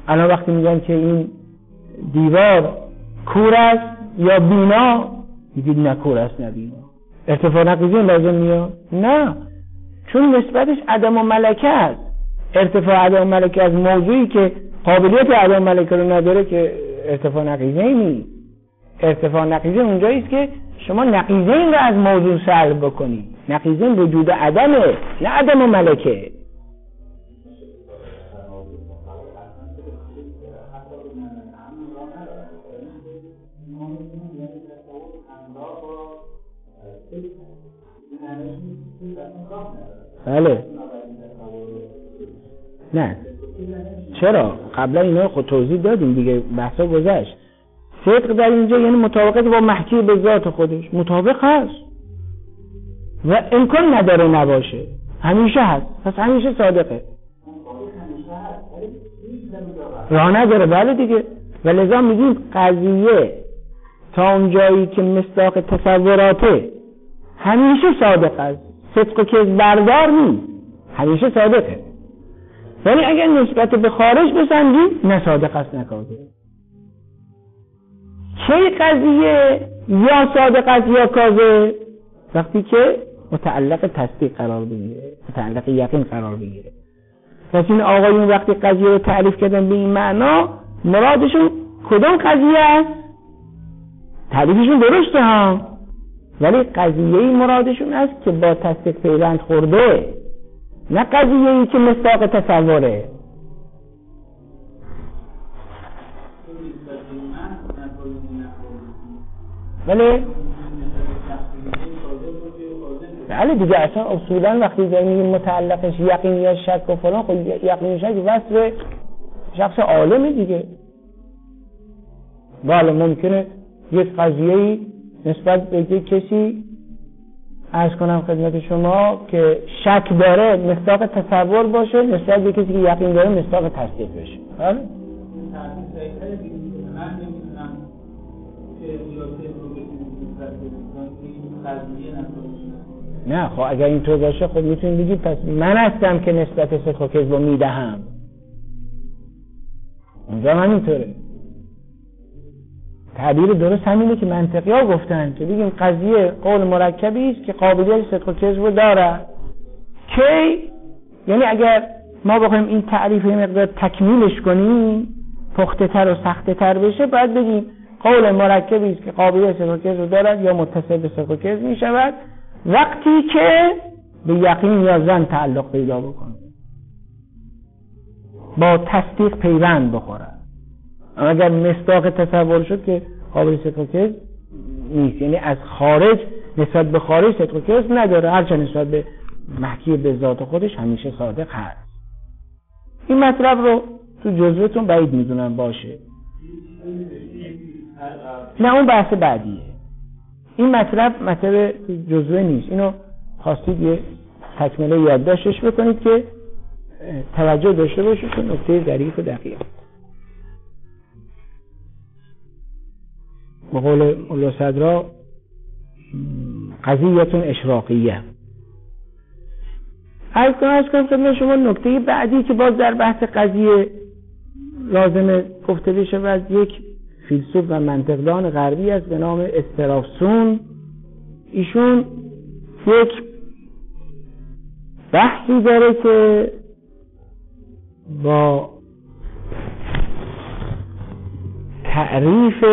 الان وقتی میگن که این دیوار کور است یا بینا، میگید نه کور است نه بینا، ارتفاع نقیضی لازم میاد؟ نه، چون نسبتش عدم و ملکه است. ارتفاع عدم و ملکه از موضوعی که قابلیت عدم و ملکه رو نداره که ارتفاع نقیضی نیست. ارتفاع نقیضی اونجایی است که شما نقیضین رو از موضوع سلب بکنید. نقیضین وجود عدمه، نه عدم و ملکه. بله نه چرا؟ قبلا اینا خود توضیح دادیم دیگه، بحثا گذشت. صدق در اینجا یعنی مطابقت با محکی به ذات خودش، مطابق هست و امکان نداره نباشه، همیشه هست، پس همیشه صادقه. راه نداره، بله دیگه. و لذا میگیم قضیه تا اون جایی که مصداق تصوراته همیشه صادق است، صدق و کذب بردار نیست، همیشه صادقه. ولی اگر نسبت به خارج بسنجیم نه صادق است نه کاذب. چه قضیه یا صادق است یا کاذب؟ وقتی که متعلق تصدیق قرار بگیره، متعلق یقین قرار بگیره. پس این آقایون وقتی قضیه رو تعریف کردن به این معنا، مرادشون کدوم قضیه است؟ تعریفشون درسته ها، ولی قضیه‌ای مرادشون است که با تصدیق پیوند خورده، نه قضیه‌ای که مصداق تصوره. بله بله دیگه. اصلا اصولا وقتی داریم متعلقش یقین یا شک و فلان، خب یقین و شک وصف شخص عالمه دیگه. بله ممکنه یک قضیه‌ای نسبت به یک کسی عرض کنم خدمت شما که شک داره مصداق تصور باشه، نسبت به کسی که یقین داره مصداق تصدیق بشه. بله نه خب اگر اینطور باشه خب میتونید بگید پس من هستم که نسبت صدق و کذب میدهم. اونجا همینطوره. تعبیر درست همینه که منطقی ها گفتن که بگیم قضیه قول مرکبی است که قابلیت صدق و کذب داره. کی؟ یعنی اگر ما بخوایم این تعریف یه مقدار تکمیلش کنیم، پخته تر و سخته تر بشه، باید بگیم قول مرکبی است که قابلیت صدق و کذب دارد یا متصل به صدق و کذب می شود وقتی که به یقین یا ظن تعلق پیدا بکنه، با تصدیق پیوند بخوره. اما اگر مصداق تصور شد که قابل صدق و کذب نیست، یعنی از خارج نسبت به خارج صدق و کذب نداره، هرچند نسبت به محکی به ذات خودش همیشه صادق هست. این مطلب رو تو جزوتون بعید میدونم باشه. نه اون بحث بعدیه. این مطلب مطلب جزوه نیست. اینو خواستید یه تکمله یادداشتش بکنید که توجه داشته باشید که نکته ظریف و دقیق. به قول مولا صدرا قضیه‌تون اشراقیه. عرض کنم عرض کنم خدمت شما نکته بعدی که باز در بحث قضیه لازمه گفته بشه و از یک فیلسوف و منطقدان غربی است به نام استرافسون. ایشون یک بحثی داره که با تعریف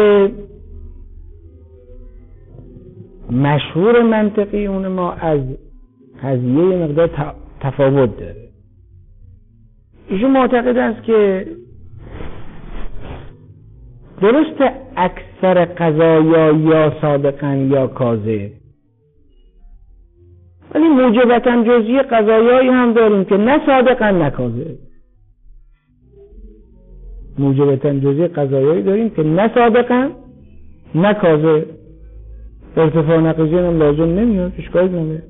مشهور منطقی اون ما از قضیه مقدار تفاوت داره. ایشون معتقد است که درست اکثر قضایا یا صادقن یا کاذب، ولی موجبتاً جزئی قضایایی هم داریم که نه صادقن نه کاذب. موجبتاً جزئی قضایایی داریم که نه صادقن نه کاذب. ارتفاع نقیضی هم لازم نمیاد، اشکالی نمیاد.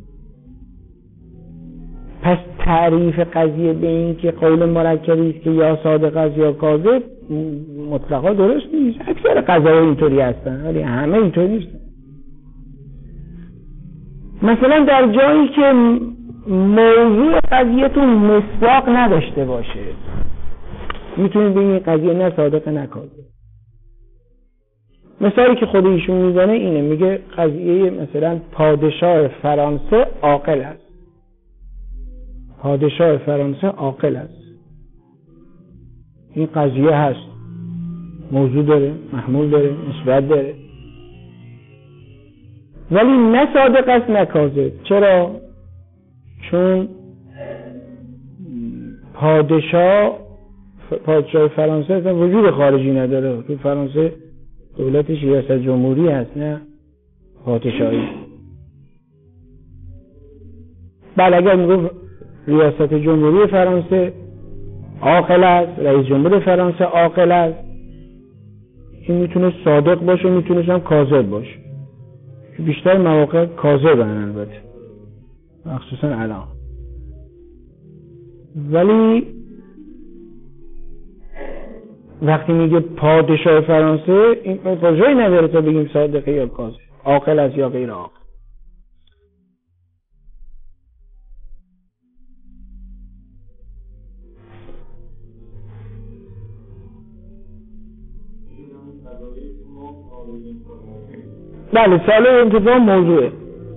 پس تعریف قضیه به این که قول مرکبی است که یا صادق است یا کاذب مطلقا درست نیست. اکثر قضایا اینطوری هستن ولی همه اینطوری نیستن. مثلا در جایی که موضوع قضیه‌تون مصداق نداشته باشه، میتونید بگید این قضیه نه صادق نه کاذب. مثالی که خود ایشون میزنه اینه، میگه قضیه مثلا پادشاه فرانسه عاقل است. پادشاه فرانسه عاقل است. این قضیه هست، موضوع داره، محمول داره، نسبت داره، ولی نه صادق است نه کاذب. چرا؟ چون پادشاه پادشاه فرانسه اصلا وجود خارجی نداره. تو فرانسه دولتش ریاست جمهوری هست نه پادشاهی. بله اگر میگفت ریاست جمهوری فرانسه عاقل است، رئیس جمهور فرانسه عاقل است، این میتونه صادق باشه، میتونه هم کاذب باشه. بیشتر مواقع کاذبن البته، مخصوصا الان. ولی وقتی میگه پادشاه فرانسه، این پادشاهی نداره تا بگیم صادقه یا کاذب، عاقل است یا غیر عاقل. بله سال انتفاع موضوعه.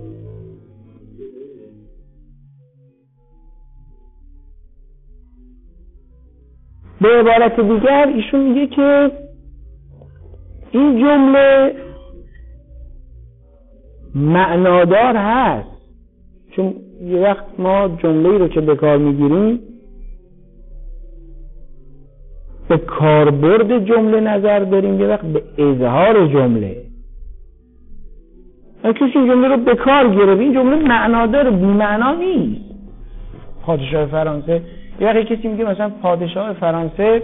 به عبارت دیگر ایشون میگه که این جمله معنادار هست، چون یه وقت ما جمله‌ای رو که به کار میگیریم به کاربرد جمله نظر داریم، یه وقت به اظهار جمله. اگه کسی این جمله رو به کار گرفت، این جمله معنادار، بی معنا نیست. پادشاه فرانسه، یه وقت کسی میگه مثلا پادشاه فرانسه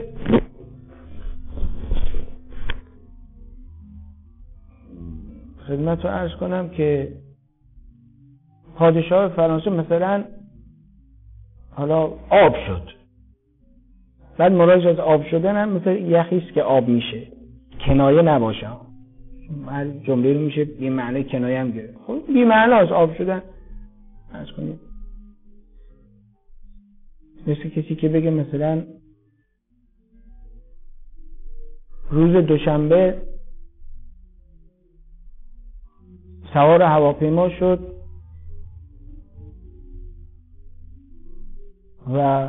خدمت رو عرض کنم که پادشاه فرانسه مثلا حالا آب شد، بعد مرادش از آب شدن هم مثل یخیست که آب میشه، کنایه نباشه. هر جمله رو میشه یه معنی کنایه هم گرفت. خب بی معناست آب شدن. عرض کنید مثل کسی که بگه مثلا روز دوشنبه سوار هواپیما شد و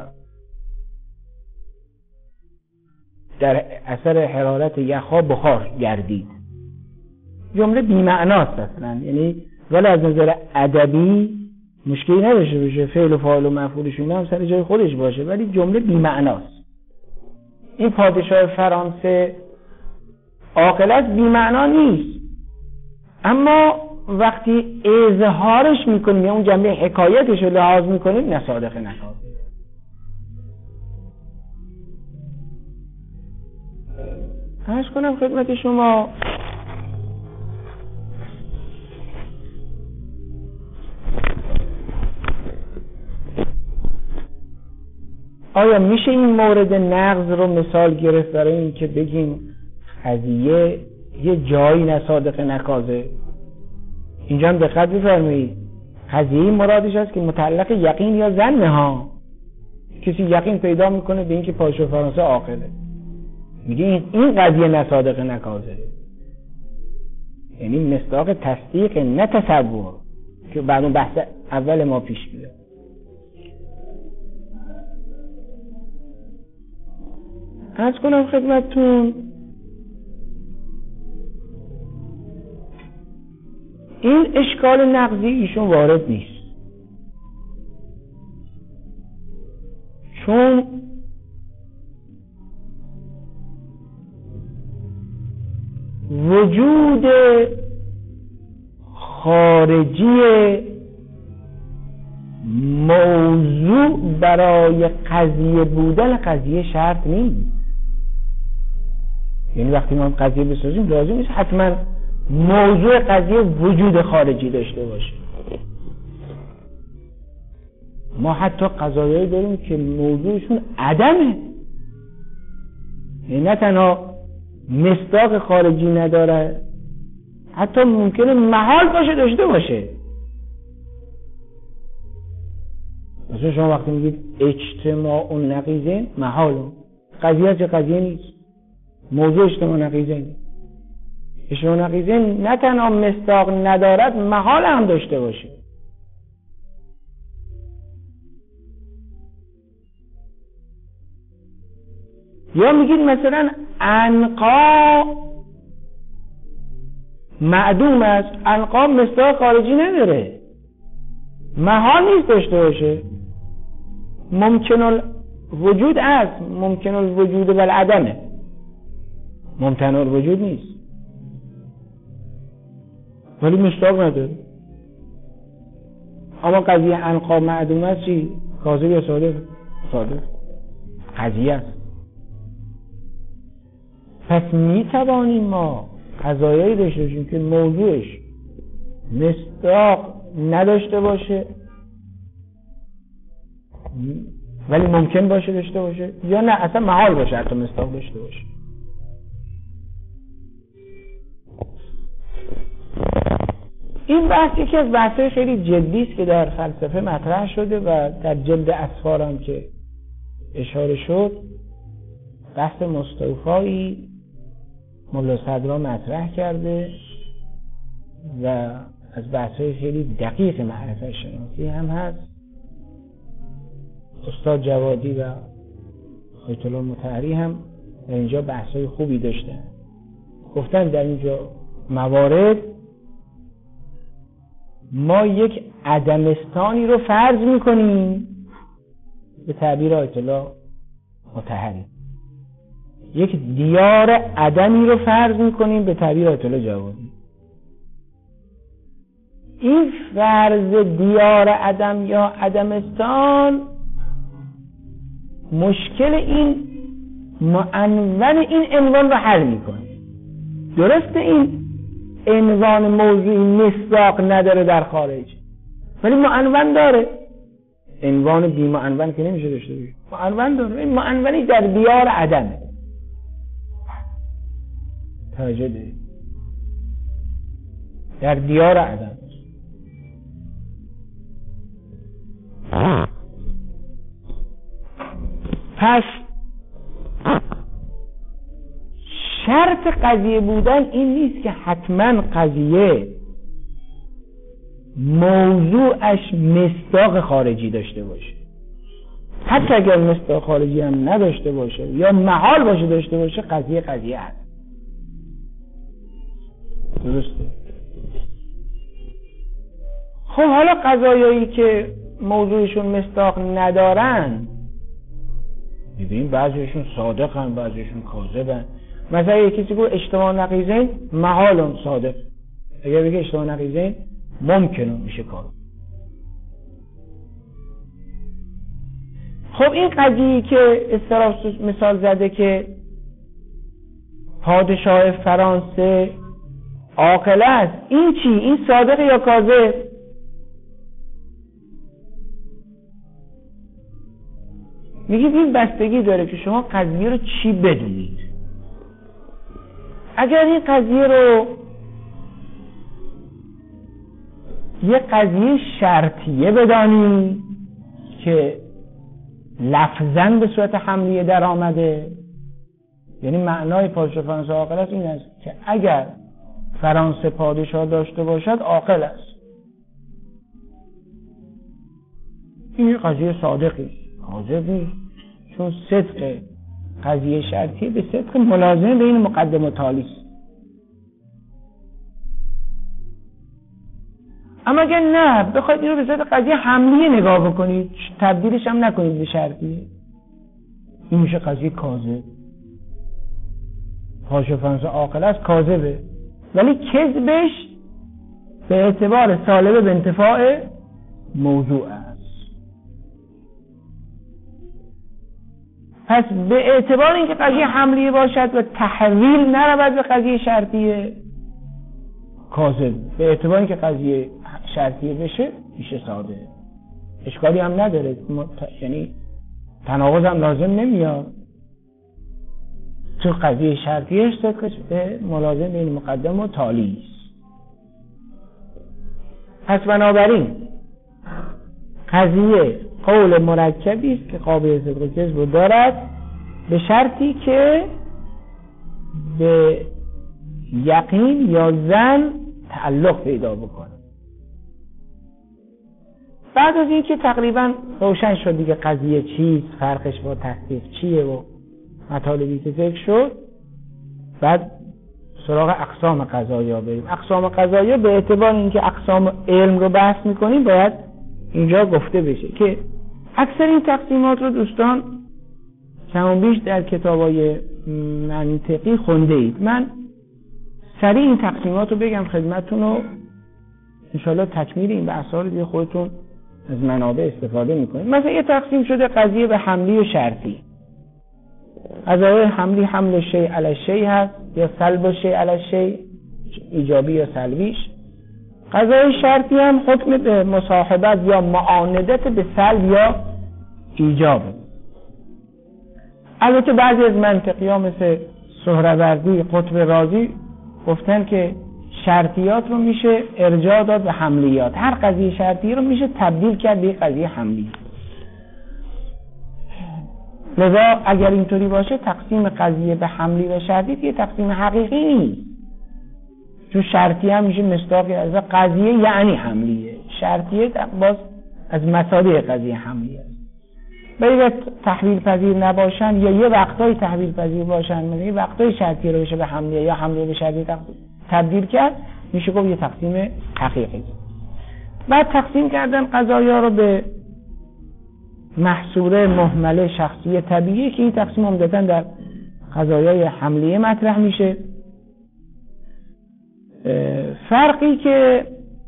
در اثر حرارت یخها بخار گردید. جمله بی‌معناست اصلا، یعنی ولی از نظر ادبی مشکلی نداشته باشه، فعل و فاعل و مفعولش اینا هم سر جای خودش باشه، ولی جمله بی‌معناست. این پادشاه فرانسه عاقل است بی‌معنا نیست، اما وقتی اظهارش میکنیم یا اون جنبه حکایتش رو لحاظ میکنیم نه صادق نه کاذب. عرض کنم خدمت شما آیا میشه این مورد نقض رو مثال گرفت برای این که بگیم قضیه یه جایی نه صادق نه کاذب؟ اینجا هم دقت بفرمایید، قضیه مرادش هست که متعلق یقین یا ظن ها. کسی یقین پیدا میکنه به این که پادشاه فرانسه عاقله، میگه این قضیه نه صادق نه کاذب، یعنی مصداق تصدیق نه تصور که بعد اون بحث اول ما پیش بیاد. عرض کنم خدمتتون این اشکال نقضی ایشون وارد نیست، چون وجود خارجی موضوع برای قضیه بودن قضیه شرط نیست. یعنی وقتی ما قضیه بسازیم لازم نیست حتما موضوع قضیه وجود خارجی داشته باشه. ما حتی قضایایی داریم که موضوعشون عدمه، یعنی نه تنها مصداق خارجی نداره، حتی ممکنه محال باشه داشته باشه. مثلا شما وقتی میگید اجتماع و نقیضین محال، قضیه چه قضیه نیست. موضوع اجتماع نقیضین اجتماع نقیضین نه تنها مصداق ندارد، محال هم داشته باشه. یا میگید مثلا عنقا معدوم است، عنقا مصداق خارجی نداره، محال نیست داشته باشه. ممکن الوجود است، ممکن الوجود و العدمه، ممتنع الوجود نیست، ولی مصداق نداره. اما قضیه عنقا معدوم است چی؟ کاذب یا صادق؟ صادق قضیه است. پس می توانیم ما قضایایی داشته باشیم که موضوعش مصداق نداشته باشه ولی ممکن باشه داشته باشه، یا نه اصلا محال باشه حتی مصداق داشته باشه. این بحث یکی از بحث‌های خیلی جدی است که در فلسفه مطرح شده و در جلد اسفار هم که اشاره شد بحث مستوفایی ملا صدرا مطرح کرده و از بحث‌های خیلی دقیق معرفت شناسی هم هست. استاد جوادی و آیت الله مطهری هم در اینجا بحث‌های خوبی داشتن. گفتن در اینجا موارد ما یک عدمستانی رو فرض می‌کنیم به تعبیر آیت الله مطهری، یک دیار عدمی رو فرض می‌کنیم به تعبیر آیت الله جوادی. این فرض دیار عدم یا عدمستان مشکل این معنون این عنوان رو حل میکنه. درسته این عنوان موضوعی مصداق نداره در خارج ولی معنون داره. عنوان بی معنون که نمیشه داشته باشه، معنون داره. این معنونی در دیار عدمه. توجه دارید؟ در دیار عدم. پس شرط قضیه بودن این نیست که حتما قضیه موضوعش مصداق خارجی داشته باشه. حتی اگر مصداق خارجی هم نداشته باشه یا محال باشه داشته باشه، قضیه قضیه هست. درسته؟ خب حالا قضایایی که موضوعشون مصداق ندارن، می‌بینیم بعضیشون صادقن بعضیشون کاذبن. مثلا یکی کسی گفت اجتماع نقیضین محالن صادق، اگر بگه اجتماع نقیضین ممکنه میشه کاذب. خب این قضیه که استرابس مثال زده که پادشاه فرانسه عاقل است، این چی؟ این صادق یا کاذب؟ میگید این بستگی داره که شما قضیه رو چی بدونید. اگر این قضیه رو یه قضیه شرطیه بدانید که لفظاً به صورت حملیه در آمده، یعنی معنای پادشاه فرانسه عاقل است این است که اگر فرانسه پادشاه داشته باشد عاقل است، این قضیه صادقی کاذب نیست، چون صدق قضیه شرطیه به صدق ملازمه بین مقدم و تالی است. اما اگر نه بخواید این رو به صورت قضیه حملیه نگاه بکنید، تبدیلش هم نکنید به شرطیه، این میشه قضیه کاذب. پادشاه فرانسه عاقل است کاذبه، ولی کذبش به اعتبار سالبه به انتفاع موضوع است. پس به اعتبار اینکه قضیه حملیه باشد و تحویل نرود به قضیه شرطیه کاذب، به اعتبار اینکه قضیه شرطیه بشه میشه ساده، اشکالی هم نداره، یعنی تناقض هم لازم نمیاد، تو قضیه شرطیه صدقش به ملازم بین مقدم و تالی است. پس بنابراین قضیه قول مرکبی است که قابل صدق و کذب دارد، به شرطی که به یقین یا ظن تعلق پیدا بکنه. بعد از این که تقریبا روشن شد دیگه قضیه چیست، فرقش با تصدیق چیه و مطالبی که ذکر شد، بعد سراغ اقسام قضایا بریم. اقسام قضایا به اعتبار اینکه اقسام علم رو بحث میکنیم باید اینجا گفته بشه که اکثر این تقسیمات رو دوستان کم و بیش در کتابای منطقی خونده اید. من سریع این تقسیمات رو بگم خدمتتون و انشاءالله تکمیل این بحث‌ها رو دیگه خودتون از منابع استفاده میکنید. مثلا یه تقسیم شده قضیه به حملی و شرطی. قضیه حملی حمل شیء علی شیء هست یا سلب شیء علی شیء، ایجابی یا سلبیش. قضیه شرطی هم حکم به مصاحبت یا معاندت به سلب یا ایجاب. البته بعضی از منطقی‌ها مثل سهروردی، قطب رازی گفتن که شرطیات رو میشه ارجاع داد به حملیات. هر قضیه شرطی رو میشه تبدیل کرد به قضیه حملی. لذا اگر اینطوری باشه تقسیم قضیه به حملی و شرطی یه تقسیم حقیقی نیست، چون شرطی هم میشه مصداقی از قضیه یعنی حملیه، شرطیه باز از مصادیق قضیه حملیه. باید تحویل پذیر نباشن یا یه وقتای تحویل پذیر باشن، مثلا یه وقتای شرطی رو بشه به حملیه یا حملیه به شرطی تبدیل کرد، میشه گفت یه تقسیم حقیقی. بعد تقسیم کردن قضایا رو به محصوره، مهمله، شخصی، طبیعی که این تقسیم عمدتاً در قضایای حملیه مطرح میشه. فرقی که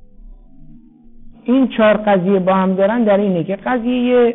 این چهار قضیه با هم دارن در اینه که قضیه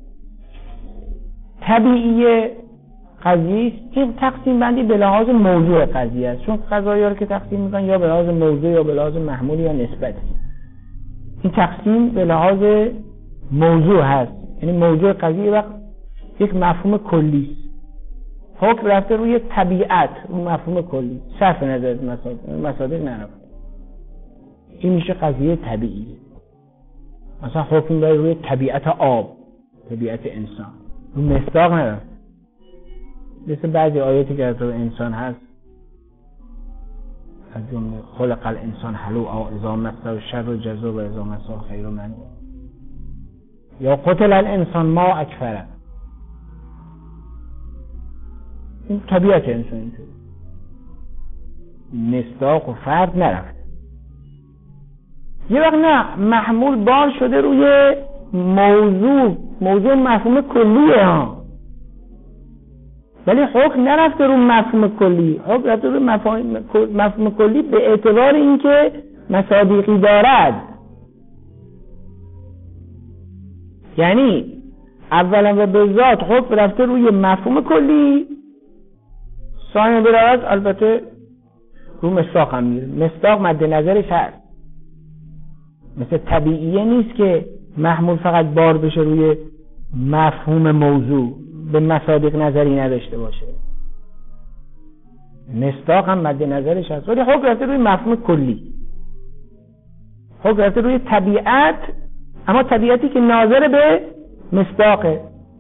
طبیعی قضیه این تقسیم بندی به لحاظ موضوع قضیه است، چون قضایا رو که تقسیم میکنن یا به لحاظ موضوع یا به لحاظ محمول یا نسبتی. این تقسیم به لحاظ موضوع هست، یعنی موضوع قضیه وقت یک مفهوم کلی است، حکم رفته روی طبیعت، اون مفهوم کلی صرف نظر از مصادیق مصادیق نرفته، این میشه قضیه طبیعی. مثلا حکم داره روی طبیعت آب، طبیعت انسان، رو مصداق نرفته. مثل بعضی آیاتی که از رو انسان هست، از جمله خلق الانسان هلوعا اذا مسه الشر جزوع و اذا مسه الخیر منوعا، یا قتل الانسان ما اکفره. این طبیعت انسان اینطوری، مصداق و فرد نرفته. یه وقت نه، محمول بار شده روی موضوع، موضوع مفهوم کلیه ها، ولی حکم نرفته روی مفهوم کلی، حکم رفته روی مفهوم کلی به اعتبار اینکه مصادیقی دارد. یعنی اولا و به ذات حکم رفته روی مفهوم کلی، ثانیا برایت البته رو مصداق هم میره، مصداق مد نظرش هست. مثل طبیعیه نیست که محمول فقط بار بشه روی مفهوم موضوع، به مصادیق نظری نداشته باشه، مصداق هم مد نظرش هست، ولی حکم رفته روی مفهوم کلی، حکم رفته روی طبیعت، اما طبیعتی که ناظر به مصداقه.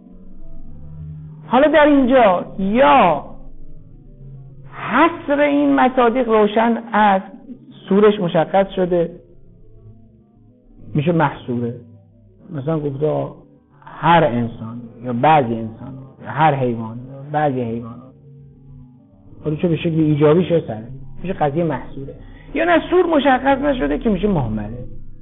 حالا در اینجا یا حصر این مصادیق روشن است، سورش مشخص شده، میشه محصوره. مثلا گفته هر انسان یا بعضی انسان یا هر حیوان یا بعضی حیوان، حالا چه به شکل ایجابی شده سره، میشه قضیه محصوره. یا نه سور مشخص نشده که میشه مهمله،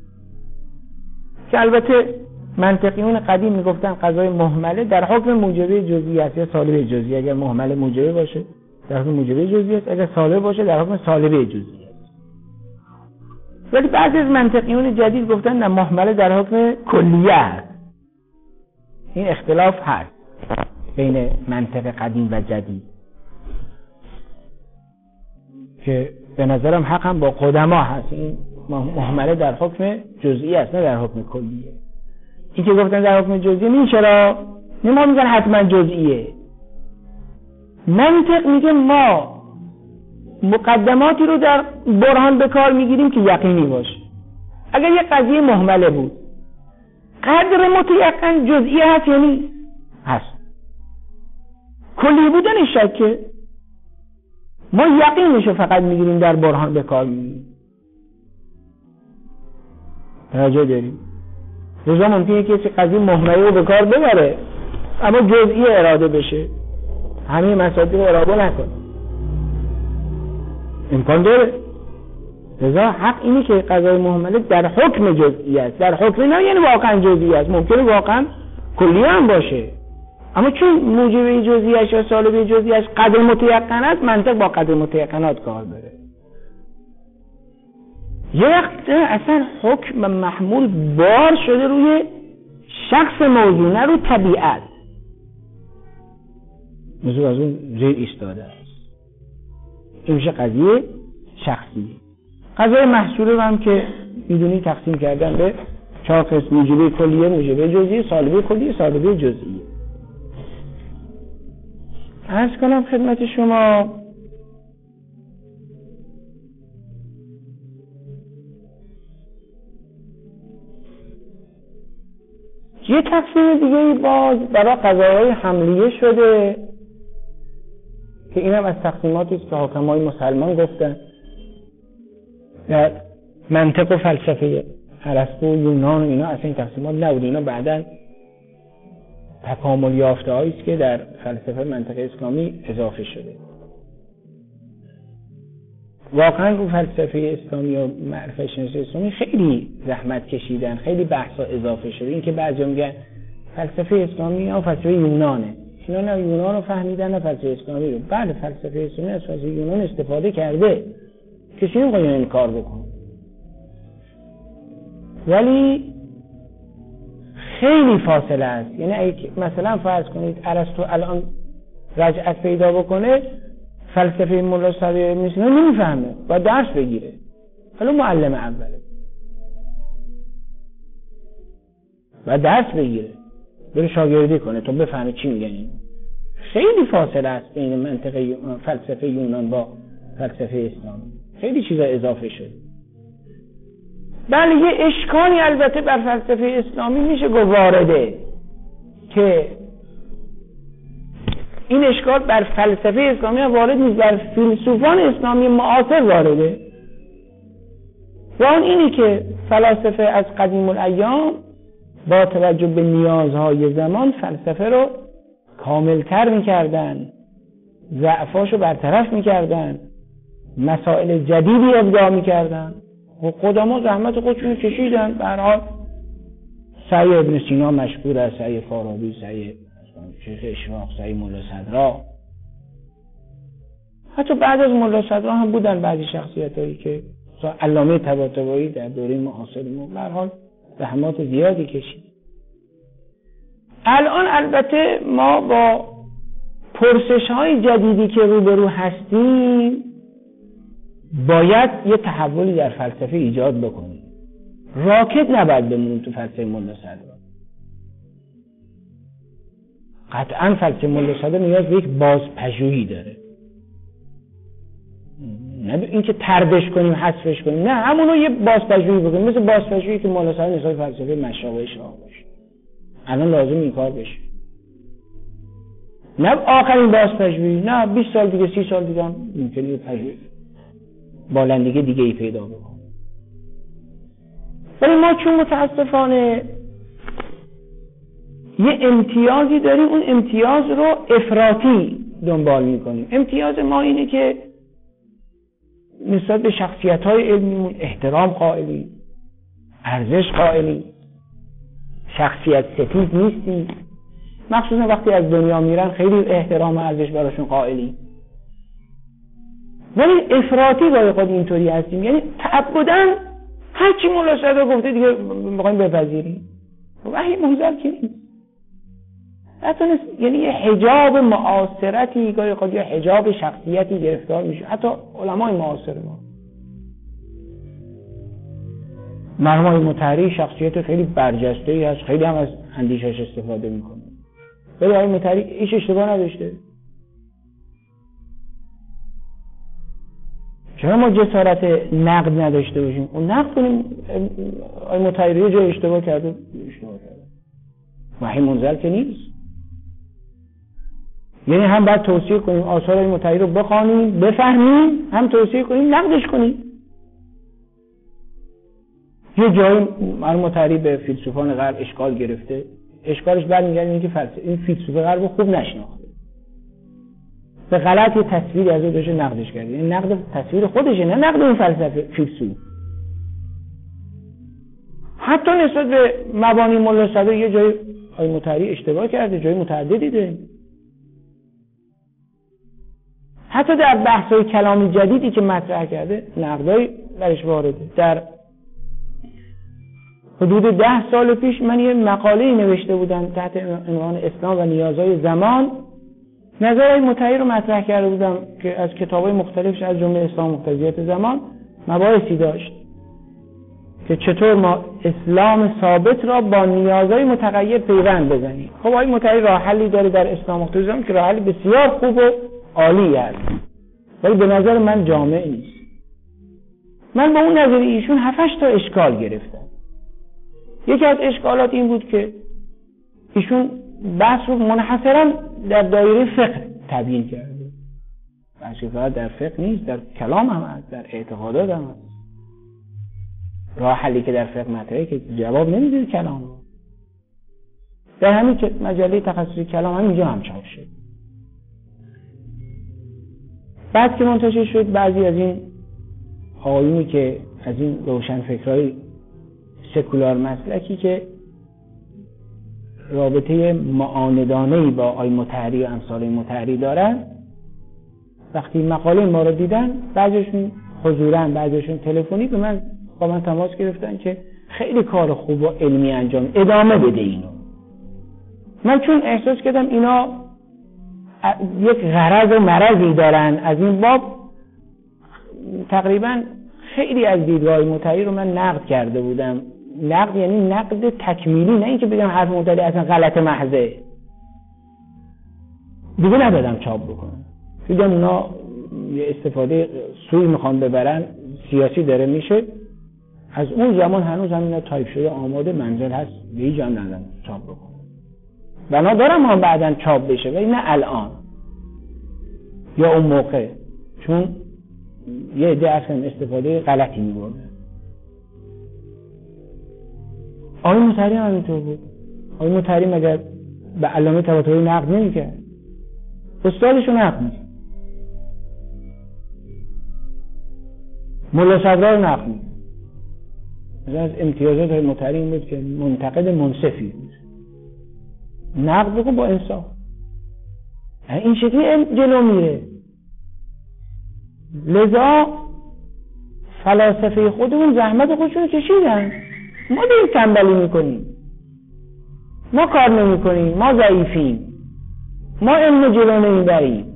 که البته منطقیون قدیم میگفتن قضای مهمله در حکم موجبه جزئی است یا سالبه جزئی. اگر مهمله موجبه باشه در حکم موجبه جزئی است، اگر سالبه باشه در حکم سالبه جزئی است. ولی بعضی از منطقیون جدید گفتن نه، مهمله در حکم کلیه است. این اختلاف هست بین منطق قدیم و جدید که به نظرم حق هم با قدما هست. این مهمله در حکم جزئی است نه در حکم کلیه. این که گفتن در حکم جزئی، این چرا؟ ما میگن حتما جزئیه. منطق میگه ما مقدماتی رو در برهان به کار میگیریم که یقینی باشه. اگر یه قضیه مهمله بود، قدر متیقن جزئی هست یا نیست؟ هست. کلی بودن شکه. ما یقینشو فقط میگیریم در برهان به کار میگیریم. توجه داریم. لذا ممکنه کسی قضیه مهملی رو به کار ببره اما جزئی اراده بشه، همه مصادیق رو اراده نکنه، امکان داره. لذا حق اینه که قضای مهمله در حکم جزئی است، در حکم نه یعنی واقعا جزئی است، ممکنه واقعا کلی هم باشه اما چون موجب جزئیش یا سالب جزئیش قدر متیقن است، منطق با قدر متیقنات کار داره. یه وقت اصلا حکم محمول بار شده روی شخص موضوع نه رو طبیعت، موضوع از اون زیر ایستاده است. این میشه قضیه شخصی. قضای محصوله رو هم که میدونی تقسیم کردن به چهار قسم: موجبه کلیه، موجبه جزئیه، سالبه کلیه، سالبه جزئیه. عرض کنم خدمت شما یه تقسیم دیگه باز برای قضاهای حملیه شده که اینم از تقسیماتی است که حاکمای مسلمان گفتن. در منطق و فلسفه ارسطو و یونان و اینا اصلا این تقسیمات نبود، اینا بعداً تکامل یافته هایی است که در فلسفه منطق اسلامی اضافه شده. واقعا رو فلسفه اسلامی و معرفت شناسی اسلامی خیلی زحمت کشیدن، خیلی بحثا اضافه شده. این که بعضیا میگن فلسفه اسلامی یا فلسفه یونانه، اینا نه یونان رو فهمیدن نه فلسفه اسلامی رو. بعد فلسفه اسلامی از فلسفه یونان استفاده کرده، کسی نمیخواد این کار بکنه، ولی خیلی فاصله است. یعنی اگه مثلا فرض کنید ارسطو الان رجعت پیدا بکنه، فلسفه ملا صدر ابن سینا نمیفهمه، باید درس بگیره. حالا معلم اوله باید درس بگیره، بره شاگردی کنه تا بفهمه چی میگن. خیلی فاصله است بین منطقه فلسفه یونان با فلسفه اسلامی، خیلی چیزا اضافه شده. بله یه اشکالی البته بر فلسفه اسلامی میشه گفت وارده، که این اشکال بر فلسفه اسلامی وارد نیست، بر فیلسوفان اسلامی معاصر وارده. و اون اینی که فلاسفه از قدیم الایام با توجه به نیازهای زمان فلسفه رو کاملتر میکردن، ضعفاشو برطرف میکردن، مسائل جدیدی ابداع میکردن. قدما زحمت خودشون کشیدن. به هر حال سعی ابن سینا مشهور است، سعی فارابی، سعی شیخ اشراق، سعی ملا صدرا. حتی بعد از ملا صدرا هم بودن بعضی شخصیتایی که علامه طباطبایی در دوره معاصر ما به هر حال زحمات زیادی کشید. الان البته ما با پرسش‌های جدیدی که روبرو هستیم باید یه تحولی در فلسفه ایجاد بکنیم. راکت نباید بمونیم تو فلسفه ملا صدرا. قطعاً فلسفه ملا صدرا نیاز به یک بازپژوهی داره، نه اینکه طردش کنیم حذفش کنیم، نه همونو یه بازپژوهی بکنیم، مثل بازپژوهی که ملا صدرا نسبت فلسفه مشابه اشراق باشه. الان لازم این کار بشه، نه آخرین بازپژوهی، نه بیست سال دیگه سی سال دیگه هم ممکنه پژوهی بالندگی دیگه ای پیدا بکنه. ولی ما چون متاسفانه یه امتیازی داریم، اون امتیاز رو افراطی دنبال میکنیم. امتیاز ما اینه که نسبت به شخصیت‌های علمیمون احترام قائلیم، ارزش قائلیم، شخصیت ستیز نیستیم. مخصوصا وقتی از دنیا میرن خیلی احترام و ارزش براشون قائلیم. ولی افراطی گاهی خود اینطوری هستیم، یعنی تعبداً هر چی ملا صدرا گفته دیگه میخوایم بپذیریم. وحی محضر که نیست. حتی یعنی یه حجاب معاصرتی گاهی خود یا حجاب شخصیتی گرفتار میشه. حتی علمای معاصر ما، مرحوم آقای مطهری شخصیت خیلی برجسته‌ای هست، خیلی هم از اندیشش استفاده میکنه. ولی آقای مطهری هیچ اشتباه نداشته. چرا ما جسارت نقد نداشته باشیم؟ اون نقد کنیم آقای مطهری یه جای اشتباه کرده، اشتباه کرده. وحی منزل که نیست. یعنی هم باید توصیه کنیم آثار مطهری رو بخوانیم بفهمیم، هم توصیه کنیم نقدش کنیم. یه جایی مرحوم مطهری به فیلسوفان غرب اشکال گرفته، اشکالش برمیگرده اینکه فلسفه این فیلسوف غرب رو خوب نشناخته، به غلط یه تصویری از او داشته نقدش کرده. این نقد تصویر خودشه، نه نقد این فلسفه فیلسوف. حتی نسبت به مبانی ملا صدر یه جای آقای مطهری اشتباه کرده، جای متعددی داره. حتی در بحث‌های کلامی جدیدی که مطرح کرده نقدای برش وارده. در حدود ده سال پیش من یه مقاله‌ای نوشته بودم تحت عنوان اسلام و نیازهای زمان، نظرهای مطهری رو مطرح کرده بودم که از کتاب‌های مختلفش از جمله اسلام مقتضیات زمان مباحثی داشت که چطور ما اسلام ثابت را با نیازهای متغیر پیوند بزنیم. خب آقای مطهری راه حلی داره در اسلام مقتضیات زمان که راه حلی بسیار خوب و عالی است، ولی به نظر من جامع نیست. من با اون نظر ایشون هفت تا اشکال گرفتم. یکی از اشکالات این بود که ایشون بحث رو منحصرا در دایره فقه تبیین کرده. بحث فقط در فقه نیست، در کلام هم هست، در اعتقادات هم هست. راه حلی که در فقه مطرحه که جواب نمیده کلام رو. در همین مجله تخصصی کلام هم اینجا هم چاپ شد. بعد که منتشر شد بعضی از این آقایونی که از این روشن فکرهای سکولار مسلکی که رابطه معاندانه‌ای با آقای مطهری و امثال مطهری دارن، وقتی مقاله ما رو دیدن بعضیشون حضوراً بعضیشون تلفنی به من با من تماس گرفتن که خیلی کار خوب و علمی انجام، ادامه بده اینو. من چون احساس کردم اینا یک غرض و مرضی دارن از این باب، تقریبا خیلی از دیدگاه مطهری رو من نقد کرده بودم. نقد یعنی نقد تکمیلی، نه اینکه بگم حرف مطهری اصلا غلط محضه. دیگه ندادم چاپ بکنم، دیدم اونا یه استفاده سوی میخوان ببرن، سیاسی داره میشه. از اون زمان هنوز همینا تایپ شده آماده منزل هست، به هیچ جا ندادم چاپ بکنم. بنا دارم هم بعداً چاپ بشه ولی نه الان یا اون موقع، چون یه عده اصلا استفاده غلطی می‌برده. آقای مطهری هم اینطور بود. آقای مطهری مگر به علامه طباطبایی نقد نمی‌کرد؟ استادشو نقد می‌کرد، ملا صدرا رو نقد می‌کرد. مثلا از امتیازات های مطهری این بود که منتقد منصفی بود. نقد بکن با انصاف. این شکلی جلو میره. لذا فلاسفه خودمون زحمت خودشون کشیدن، ما داریم تنبلی میکنیم، ما کار نمیکنیم، ما ضعیفیم، ما علم جلو نمیبریم،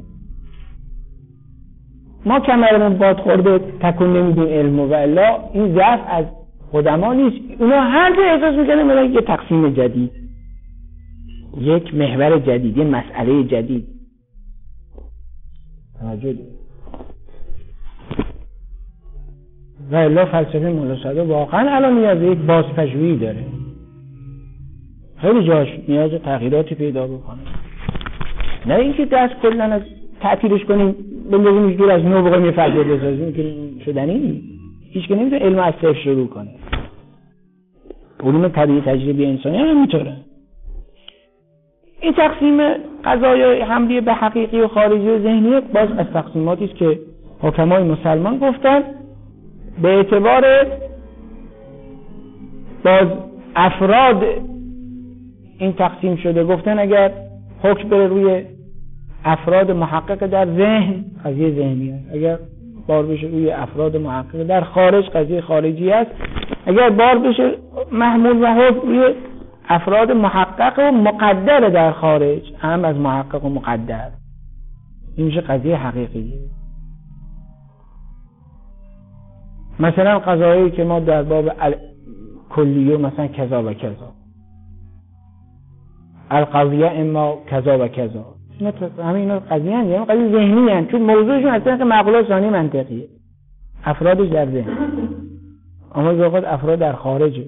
ما کمرمون باد خورده تکون نمیدیم علم، و الا این ضعف از قدما نیست. اونا هر جا احساس میکنن مثلا یه تقسیم جدید، یک محور جدید، یه مسئله جدید. توجه و الا فلسفه ملا صدر واقعا الان نیاز یک بازپژوهی داره، خیلی جاش نیاز تغییراتی پیدا بکنه، نه اینکه دست کلا از تعطیلش کنیم بندازیم دور از نو بقیم یه فلسفه بسازیم که شدنی نیست. هیچ که نمیتونه علم از صفر شروع کنه. علوم طبیعی تجربی انسانی هم میتونه. این تقسیم قضایای حملی به حقیقی و خارجی و ذهنی باز از تقسیماتی است که حکمای مسلمان گفتن. به اعتبار باز افراد این تقسیم شده، گفتن اگر حکم بره روی افراد محقق در ذهن قضیه ذهنی است، اگر بار بشه روی افراد محقق در خارج قضیه خارجی است، اگر بار بشه محمول و حکم روی افراد محقق و مقدر در خارج، هم از محقق و مقدر، این میشه قضیه حقیقیه. مثلا قضایی که ما در باب کلیه مثلا کذا و کذا، القضیه اما کذا و کذا، همه اینا قضیه هست، یعنی قضیه ذهنی هست، چون موضوعشون اصلا که معقولات ثانی منطقیه، افرادش در ذهن، اما به وقت افراد در خارجه.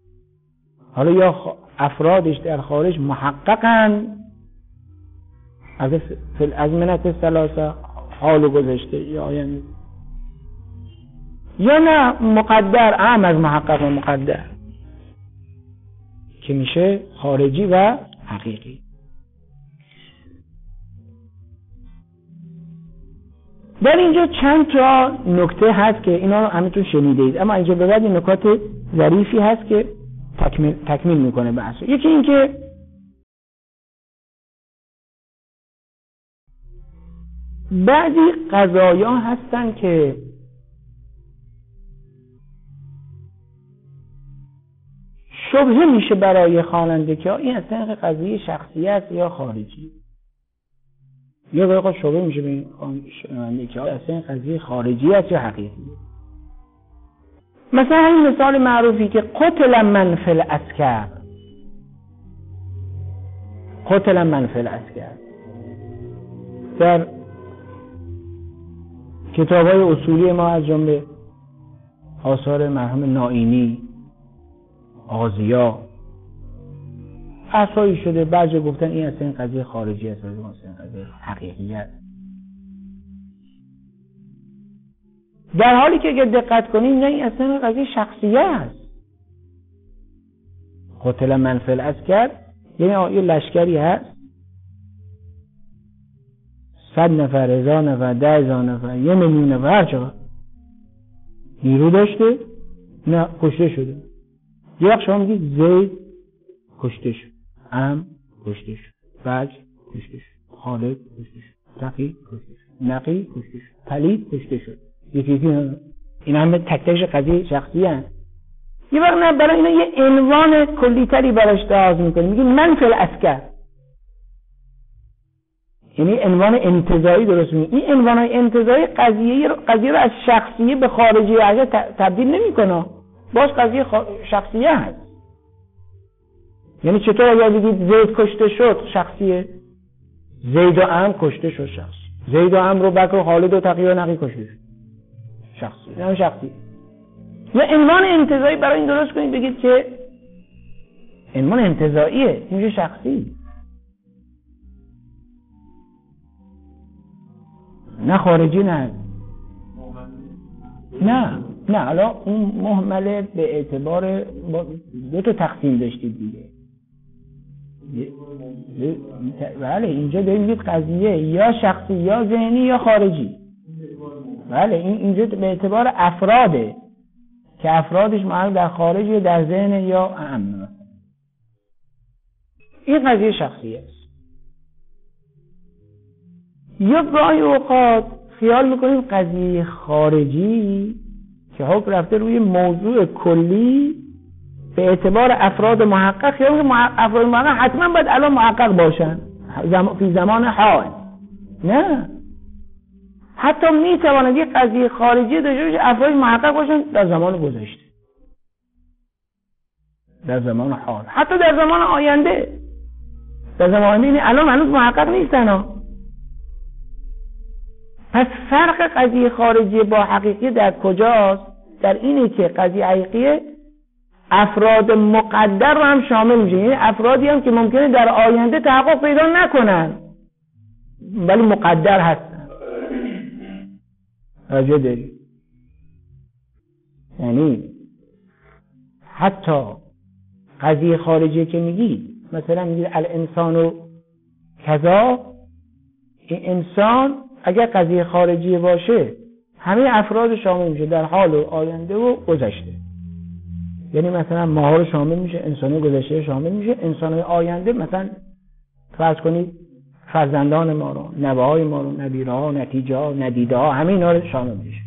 حالا یا افرادش در خارج محققن از فل ازمنت ثلاثه، حال و گذشته یا آینده، یا نه مقدر، اعم از محقق و مقدر که میشه خارجی و حقیقی. در اینجا چند تا نکته هست که اینا رو همتون شنیده اید، اما اینجا به بعد این نکات ظریفی هست که تکمیل, تکمیل میکنه بحث. یکی این که بعضی قضایا هستن که شبهه میشه برای خواننده که این اصلا قضیه شخصی است یا خارجی، یا برای خود شبهه میشه به این خواننده که اصلا قضیه خارجی است یا حقیقی. مثلا این مثال معروفی که قتل من فی العسکر، قتل من فی العسکر در کتاب‌های اصولی ما از جمله آثار مرحوم نائینی، آزیا، بحثایی شده، بعضی گفتن این اصلا قضیه خارجی است، بعضی اصلا قضیه حقیقی است. در حالی که اگر دقت کنیم نه، این اصلا قضیه شخصیه است. قتل من فی العسکر یعنی یه لشکری هست، صد نفر، هزار نفر، ده هزار نفر، یه میلیون نفر، هر چقدر نیرو داشته، نه کشته شده. یه وقت شما میگید زید کشته شد، ام کشته شد، بج کشته شد، خالد کشته شد، تقی کشته شد، نقی کشته شد، پلید کشته شد. یکی یکی این همه تک تکش قضیه شخصی هست. یه وقت نه، برای اینا یه عنوان کلیتری براش تعارض میکنه، میگه من فی العسکر، یعنی عنوان انتزاعی درست میگه. این عنوانهای انتزاعی قضیه قضیه رو از شخصیه به خارجی اگه تبدیل نمیکنه، باز قضیه شخصیه هست. یعنی چطور اگر بگید زید کشته شد شخصیه، زید و عمرو کشته شد شخص، زید و عمرو و بکر و خالد و تقی و نقی کشته شد شخصی، نه شخصی. یا عنوان انتزاعی برای این درست کنید، بگید که عنوان انتزاعیه، این میشه شخصی، نه خارجی، نه نه نه حالا اون مهمله به اعتبار دو تا تقسیم داشتید دیگه. بله اینجا داریم میگید قضیه یا شخصی یا ذهنی یا خارجی. بله این اینجا به اعتبار افراده که افرادش معلوم در خارج یا در ذهن یا اعم. این قضیه شخصی است. یا گاهی اوقات خیال میکنیم قضیه خارجی که حکم رفته روی موضوع کلی به اعتبار افراد محقق، خیال میکنیم افراد محقق حتما باید الان محقق باشن زم... فی زمان حال. نه، حتی میتواند یک قضیه خارجی داشته باشه افراد محقق باشن در زمان گذشته، در زمان حال، حتی در زمان آینده. در زمان آینده یعنی الان هنوز محقق نیستن ها. پس فرق قضیه خارجی با حقیقی در کجاست؟ در اینه که قضیه حقیقی افراد مقدر رو هم شامل میشه، یعنی افرادی هم که ممکنه در آینده تحقق پیدا نکنن ولی مقدر هستن. راجع داری یعنی حتی قضیه خارجی که میگی، مثلا میگی الانسان و کذا، این انسان اگر قضیه خارجی باشه همه افراد شامل میشه در حال و آینده و گذشته. یعنی مثلا ماها رو شامل میشه، انسان گذشته شامل میشه، انسان آینده مثلا فرض کنید فرزندان ما رو، نوه‌های ما رو، نبیره ها، نتیجه ها، ندیده ها، همه اینا رو شامل میشه.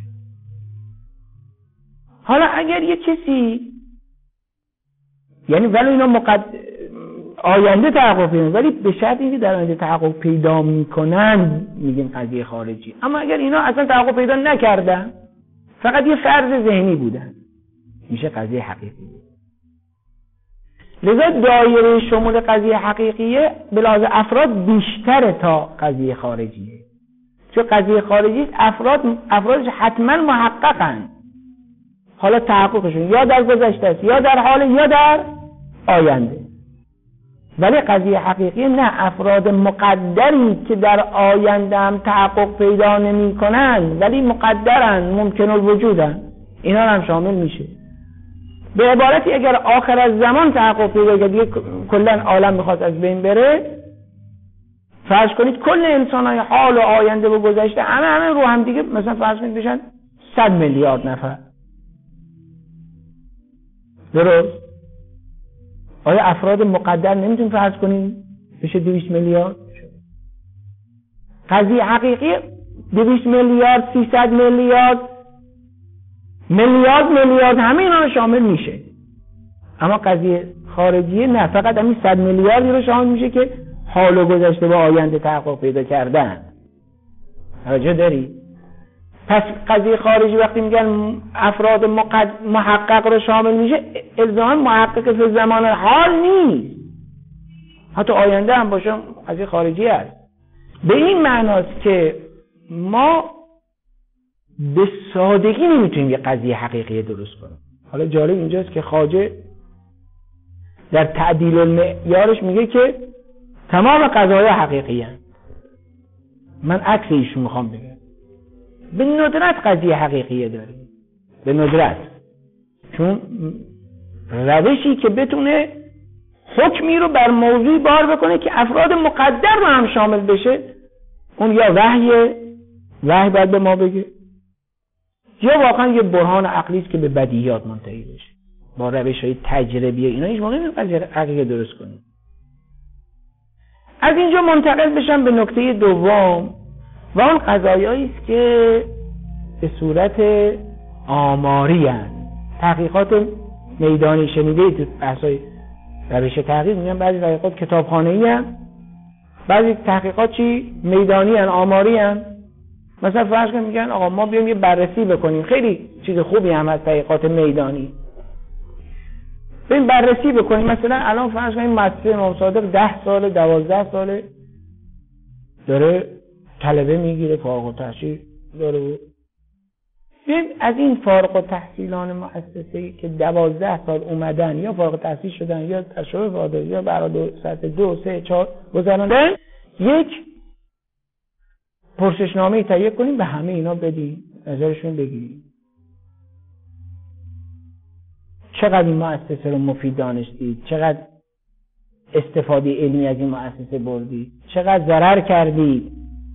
حالا اگر یه کسی یعنی ولی اینا مقد... آینده تحقق پیدا، ولی به شرط اینکه در آینده تحقق پیدا میکنن میگیم قضیه خارجی. اما اگر اینا اصلا تحقق پیدا نکردن، فقط یه فرض ذهنی بودن، میشه قضیه حقیقی. لذا دایره شمول قضیه حقیقیه به لحاظ افراد بیشتره تا قضیه خارجیه، چون قضیه خارجی افراد افرادش حتما محققن، حالا تحققشون یا در گذشته است یا در حال یا در آینده. ولی قضیه حقیقی نه، افراد مقدری که در آینده هم تحقق پیدا نمی کنند ولی مقدرن، ممکن الوجودن، اینا هم شامل میشه. به عبارتی اگر آخر از زمان تحقق پیدا کرد دیگه کلا عالم میخواد از بین بره، فرض کنید کل انسان‌های حال و آینده و گذشته همه همه رو هم دیگه مثلا فرض کنید بشن صد میلیارد نفر، درست؟ آیا افراد مقدر نمیتونیم فرض کنیم بشه دویست میلیارد؟ قضیه حقیقی دویست میلیارد، سیصد میلیارد، میلیارد میلیارد همه اینا رو شامل میشه. اما قضیه خارجیه نه، فقط همین صد میلیاردی رو شامل میشه که حال و گذشته و آینده تحقق پیدا کردن. توجه داری؟ پس قضیه خارجی وقتی میگن افراد مقد... محقق رو شامل میشه، الزاما محقق فی زمان حال نیست، حتی آینده هم باشه قضیه خارجی است. به این معناست که ما به سادگی نمیتونیم یه قضیه حقیقی درست کنیم. حالا جالب اینجاست که خواجه در تعدیل المعیارش میگه که تمام قضایا حقیقی هستند. من عکس ایشون میخوام بگم، به ندرت قضیه حقیقیه داریم، به ندرت، چون روشی که بتونه حکمی رو بر موضوعی بار بکنه که افراد مقدر رو هم شامل بشه، اون یا وحیه، وحی باید به ما بگه، یا واقعا یه برهان عقلی است که به بدیهیات منتهی بشه با روش‌های تجربیه. اینا هیچ موقع نمی‌شه قضیه حقیقی درست کنیم. از اینجا منتقل بشم به نکته دوم و اون قضایایی است که به صورت آماری هستند. تحقیقات میدانی شنیده تو بحث‌های روش تحقیق میگن بعضی تحقیقات کتابخانه‌ای هستند، بعضی تحقیقات چی میدانی هستند، آماری هستند. مثلا فرض کنید میگن آقا ما بیایم یه بررسی بکنیم، خیلی چیز خوبی هم از تحقیقات میدانی، بریم بررسی بکنیم. مثلا الان فرض کنید مدرسه امام صادق ده سال دوازده ساله داره طلبه میگیره، فارغ التحصیل داره. ببین از این فارغ التحصیلان مؤسسه‌ای که دوازده سال اومدن یا فارغ التحصیل شدن یا تشریف واده یا برای سطح دو سه چهار گذراندن، یک پرسشنامه تهیه کنیم به همه اینا بدیم، نظرشون بگیریم. چقدر این مؤسسه رو مفید دانستید؟ چقدر استفاده علمی از این مؤسسه بردید؟ چقدر ضرر کردید؟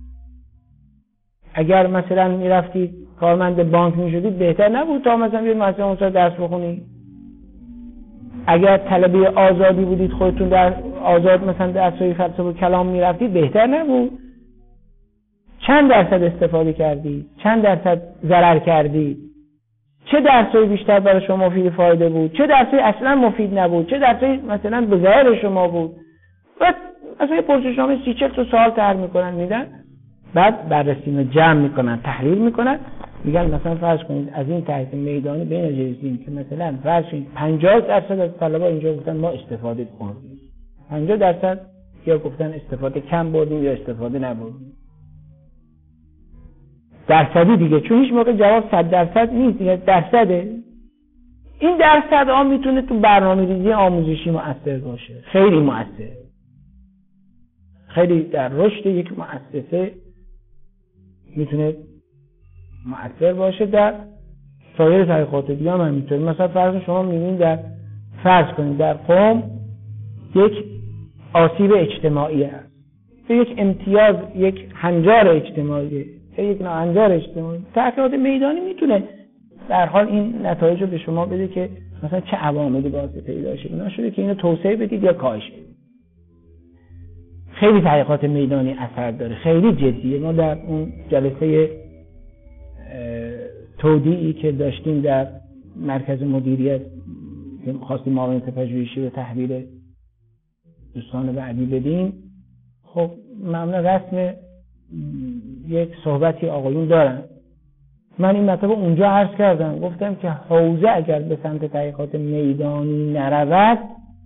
اگر مثلا میرفتید کارمند بانک میشدید بهتر نبود تا مثلا بیاید مؤسسه اونجا درس بخونید؟ اگر طلبه آزادی بودید خودتون در آزاد مثلا درس‌های فلسفه و کلام میرفتید بهتر نبود؟ چند درصد استفاده کردید؟ چند درصد ضرر کردید؟ چه درسایی بیشتر برای شما مفید فایده بود؟ چه درسایی اصلا مفید نبود؟ چه درسایی مثلا به ظاهر شما بود؟ بعد مثلا پرسشنامه سی چهل تا سوال طرح میکنن میدن، بعد بررسی رو جمع میکنن، تحلیل میکنن، میگن مثلا فرض کنید از این تحقیق میدانی به نتیجه رسیدیم که مثلا فرض کنید پنجاه درصد از طلبا اینجا گفتن ما استفاده کردیم، پنجاه درصد یا گفتن استفاده کم بردیم یا استفاده نبردیم. درصدی دیگه، چون هیچ موقع جواب صد درصد نیست، دیگه درصده. این درصد ها میتونه تو برنامه‌ریزی آموزشی مؤثر باشه، خیلی مؤثر، خیلی در رشد یک مؤسسه میتونه مؤثر باشه. در سایر تحقیقات دیگه هم همینطور. مثلا فرض شما میبینید در فرض کنید در قم یک آسیب اجتماعی هست، یک امتیاز، یک هنجار اجتماعی، یک ناهنجار اجتماعی، تحقیقات میدانی میتونه در حال این نتایج رو به شما بده که مثلا چه عواملی باعث پیدا شه، اینا شده که اینو توسعه بدید یا کاهش بدید. خیلی تحقیقات میدانی اثر داره، خیلی جدیه. ما در اون جلسه تودیعی که داشتیم در مرکز مدیریت که خواستیم معاونت پژوهشی و تحویل دوستان بعدی بدیم، خب معمولا رسم یک صحبتی آقایون دارن. من این مطلب اونجا عرض کردم، گفتم که حوزه اگر به سمت تحقیقات میدانی نرود،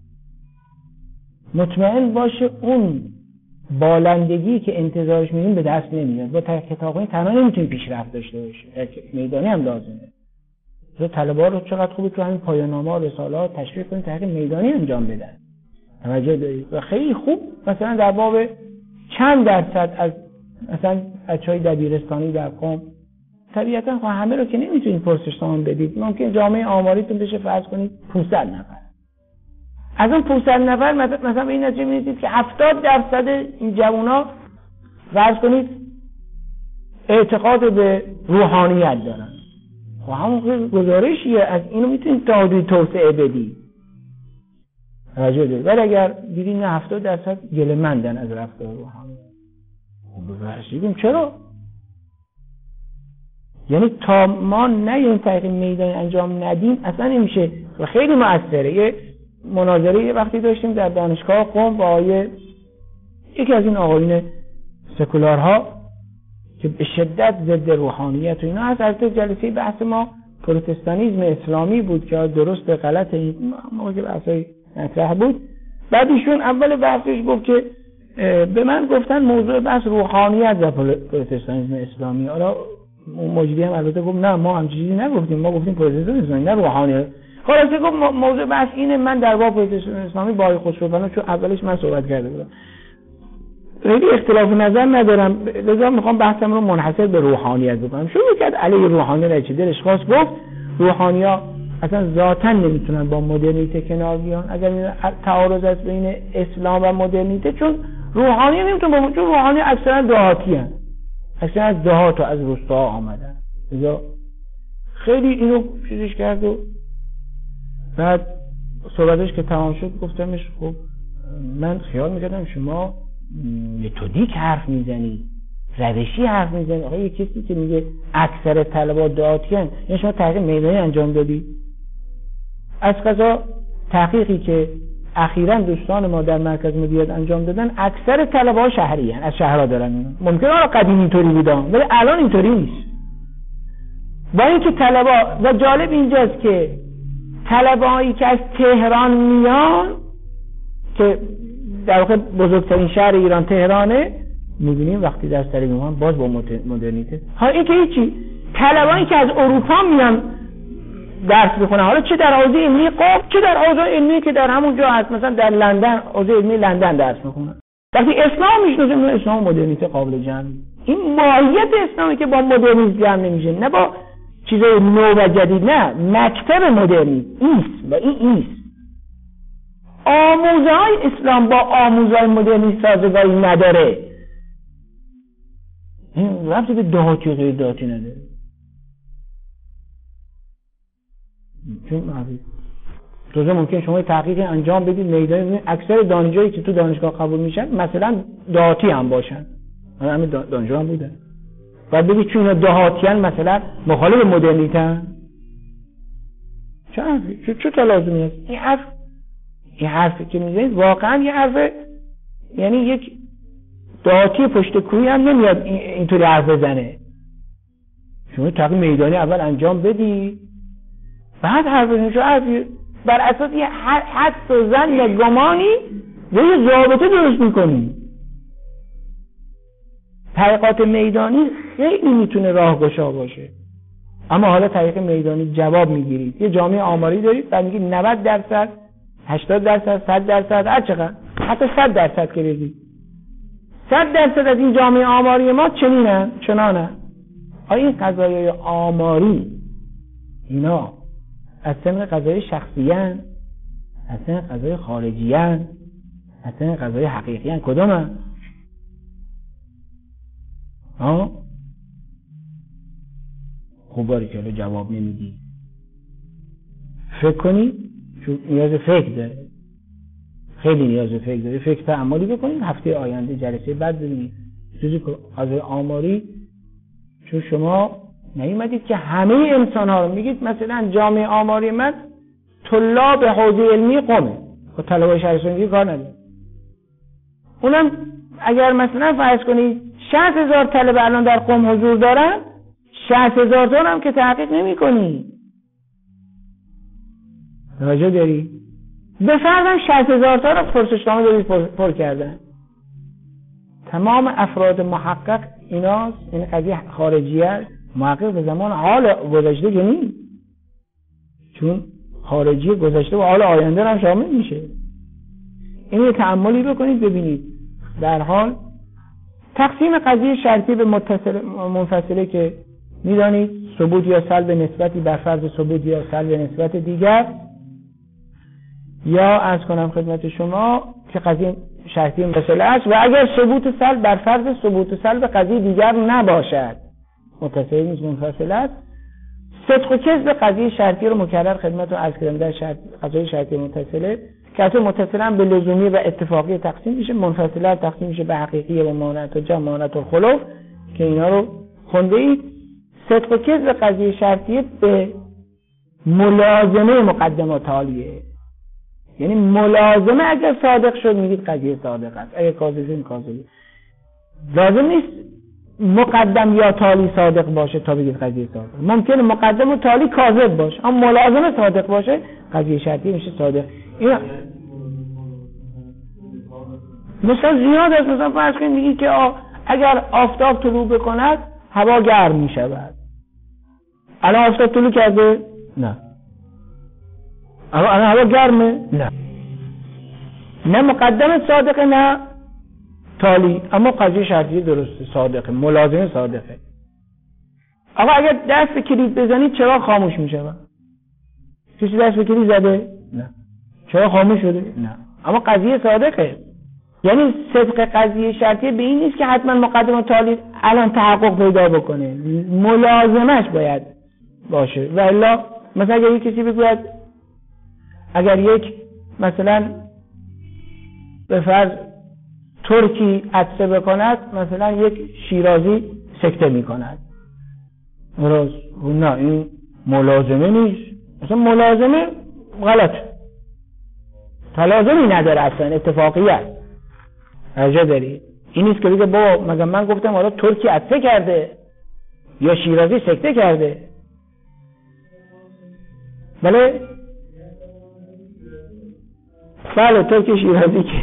مطمئن باشه اون بالندگی که انتظارش می‌کنیم به دست نمیاد. با تحقیقات تنها نمیتونیم پیشرفت داشته باشه، میدانی هم لازمه. تو طلبه‌ها رو چقدر خوبه تو همین پایان‌نامه‌ها، رساله‌ها تشویق کنید تحقیق میدانی انجام بدن. توجه دارید؟ و خیلی خوب مثلا در باب چند درصد از مثلا بچهای دبیرستانی در قم، طبیعتا خب همه رو که نمیتونید پرسش نامه بدید، ممکن جامعه آماریتون بشه فرض کنید پانصد نفر. از اون پانصد نفر مثلا به این نتیجه میرسید که هفتاد درصد این جوونا فرض کنید اعتقاد به روحانیت دارن. خب همون گزارشیه، از اینو میتونید تا حدودی توسعه بدید. توجه دارید؟ ولی اگر دیدید نه هفتاد درصد گله‌مندن از رفتار روحانی، خب ببخشید چرا؟ یعنی تا ما نه این تحقیق میدانی انجام ندیم اصلا نمیشه. و خیلی مؤثره. یه مناظره یه وقتی داشتیم در دانشگاه قم با آیه یکی از این آقایون سکولارها که به شدت ضد روحانیت و اینا هست. از جلسه بحث ما پروتستانیسم اسلامی بود که درست به غلط این موضوع بحثای مطرح بود. بعد ایشون اول بحثش گفت که به من گفتن موضوع بحث روحانیت و پروتستانیسم اسلامی. حالا مجری هم البته گفت نه ما هم چیزی نگفتیم، ما گفتیم پروتستانیسم اسلامی نه روحانیت. خلاصه گفت موضوع بحث اینه. من در باب پروتستانیسم اسلامی با آقای خسروبنا چون اولش من صحبت کرده بودم خیلی اختلاف نظر ندارم، لذا میخوام بحثم رو منحصر به روحانیت بکنم. شروع کرد علیه روحانیت چه دلش خواست، گفت روحانی‌ها اصلا ذاتاً نمیتونن با مدرنیته کنار بیان. اگر این تعارض است بین اسلام و مدرنیته، چون روحانی نمیتونه با چون روحانی اکثرا دهاتی هستن، اکثرا از دهات و از روستا آمدن. لذا خیلی اینو چیزش کرد و بعد صحبتش که تمام شد گفتمش خب من خیال میکردم شما متدیک حرف میزنی، روشی حرف میزنی. آقا یه کسی که میگه اکثر طلبات دهاتی هستن، یعنی شما تحقیق میدانی انجام دادی؟ از قضا تحقیقی که اخیراً دوستان ما در مرکز مدیریت انجام دادن اکثر طلبه‌ها شهری هستن، از شهرها دارن. ممکنه آقا قدیم اینطوری بودن ولی الان اینطوری نیست. با اینکه طلبها، و جالب اینجاست که طلبهایی که از تهران میان که در واقع بزرگترین شهر ایران تهرانه، می‌بینیم وقتی در سری میان باز با مدرنیته. ها این که هیچی. طلبهایی که از اروپا میان درس میخونن، حالا چه در حوزه علمی قم چه در حوزه علمی که در همون جا هست، مثلا در لندن حوزه علمی لندن درس میخونن. وقتی اسلام میشناسیم اسلام و مدرنیته قابل جمع. این ماهیت اسلامی که با مدرنیسم جمع نمیشه، نه با چیزای نو و جدید، نه مکتب مدرنیسم ایست و این ایست. آموزه های اسلام با آموزه های مدرنیسم سازگاری نداره. این ربطی به دهاتی و غیر دهاتی نداره. چون توزه ممکن شما تحقیق انجام بدید میدان اکثر دانشجویی که تو دانشگاه قبول میشن مثلا دهاتی هم باشن، من همین دانشجو هم بودن، بعد بگید چون اینا دهاتی هن مثلا مخالف مدرنیته هن. چه حرفی؟ چه, چه تلازمی هست؟ این حرف این حرفی که میزنید واقعا یه حرف، یعنی یک دهاتی پشت کوی هم نمیاد اینطوری حرف بزنه. شما تحقیق میدانی اول انجام بدی بعد حرف بزنید. چه حرفی؟ بر اساس یه حدس و ظن یا گمانی یه ضابطه درست میکنی. تحقیقات میدانی خیلی میتونه راهگشا باشه، اما حالا تحقیق میدانی جواب میگیرید، یه جامعه آماری دارید بعد میگید نود درصد هشتاد درصد صد درصد هر چقدر، حتی صد درصد که بگید صد درصد از این جامعه آماری ما چنینن چنانن. آیا این قضایای آماری اینا از سن قضای شخصیان، از سن قضای خارجیان، از سن قضای حقیقیان؟ کدوم هست؟ ها؟ خوب باری که جواب نمیدی. فکر کنی چون نیاز فکر داره، خیلی نیاز فکر داره. فکر تعملی بکنید، هفته آینده جلسه بعد ببینید چیزی که قضای آماری، چون شما نیومدید که همه انسان ها رو میگید مثلا جامعه آماری من طلاب حوزه علمی قمه و طلبای شهرستانی کار نداره. اونم اگر مثلا فرض کنید شصت هزار طالب الان در قم حضور دارن، شصت هزار تا هم که تحقیق نمی کنی. توجه داری؟ به فرضم شصت هزار تا رو پرسشنامه دارید پر, پر کردن. تمام افراد محقق ایناست، این قضیه خارجیه، محقق به زمان حال گذشته که نیست، چون خارجی گذشته و حال آینده هم شامل میشه. این تأملی بکنید ببینید. در حال تقسیم قضیه شرطی به متصل منفصله که میدانید ثبوت یا سلب نسبتی بر فرض ثبوت یا سلب نسبت دیگر، یا عرض کنم خدمت شما که قضیه شرطی منفصله است و اگر ثبوت سلب بر فرض ثبوت سلب قضیه دیگر نباشد، متصل نیست منفصله است. صدق و کذب قضیه شرطی رو مکرر خدمتتون عرض کردم در شرط قضیه شرطی متصله که اصلا متصله هم به لزومی و اتفاقی تقسیم میشه، منفصله تقسیم میشه به حقیقی و مانعت و جمع مانعت و خلوف که اینا رو خونده اید. صدق و کذب قضیه شرطی به ملازمه مقدمه تالیه، یعنی ملازمه اگر صادق شد میگید قضیه صادق است، اگر کاذب شد کاذبه. لازم نیست مقدم یا تالی صادق باشه تا بگید قضیه صادق. ممکنه مقدم و تالی کاذب باشه اما ملازمه صادق باشه قضیه شرطی میشه صادق. این مثلا زیاد است. مثلا فرض کنید میگید که اگر آفتاب طلوع بکند هوا گرم میشود. الان آفتاب طلوع کرده؟ نه. الان هوا گرمه؟ نه. نه مقدم صادقه نه تالی، اما قضیه شرطی درسته، صادقه، ملازمه صادقه. آقا اگر دست به کلید بزنید چرا خاموش میشه؟ کسی دست به کلید زده؟ نه. چرا خاموش شده؟ نه. اما قضیه صادقه. یعنی صدق قضیه شرطی به این نیست که حتما مقدم و تالی الان تحقق پیدا بکنه، ملازمش باید باشه. و الا مثلا اگر یک کسی بگوید اگر یک مثلا به فرض ترکی عطسه بکند مثلا یک شیرازی سکته میکند، راز نه این ملازمه نیست، مثلا ملازمه غلط، تلازمی نداره، اصلا اتفاقی است. ارجا دارید این نیست که بگه با مگه من گفتم حالا ترکی عطسه کرده یا شیرازی سکته کرده. بله بله ترکی شیرازی که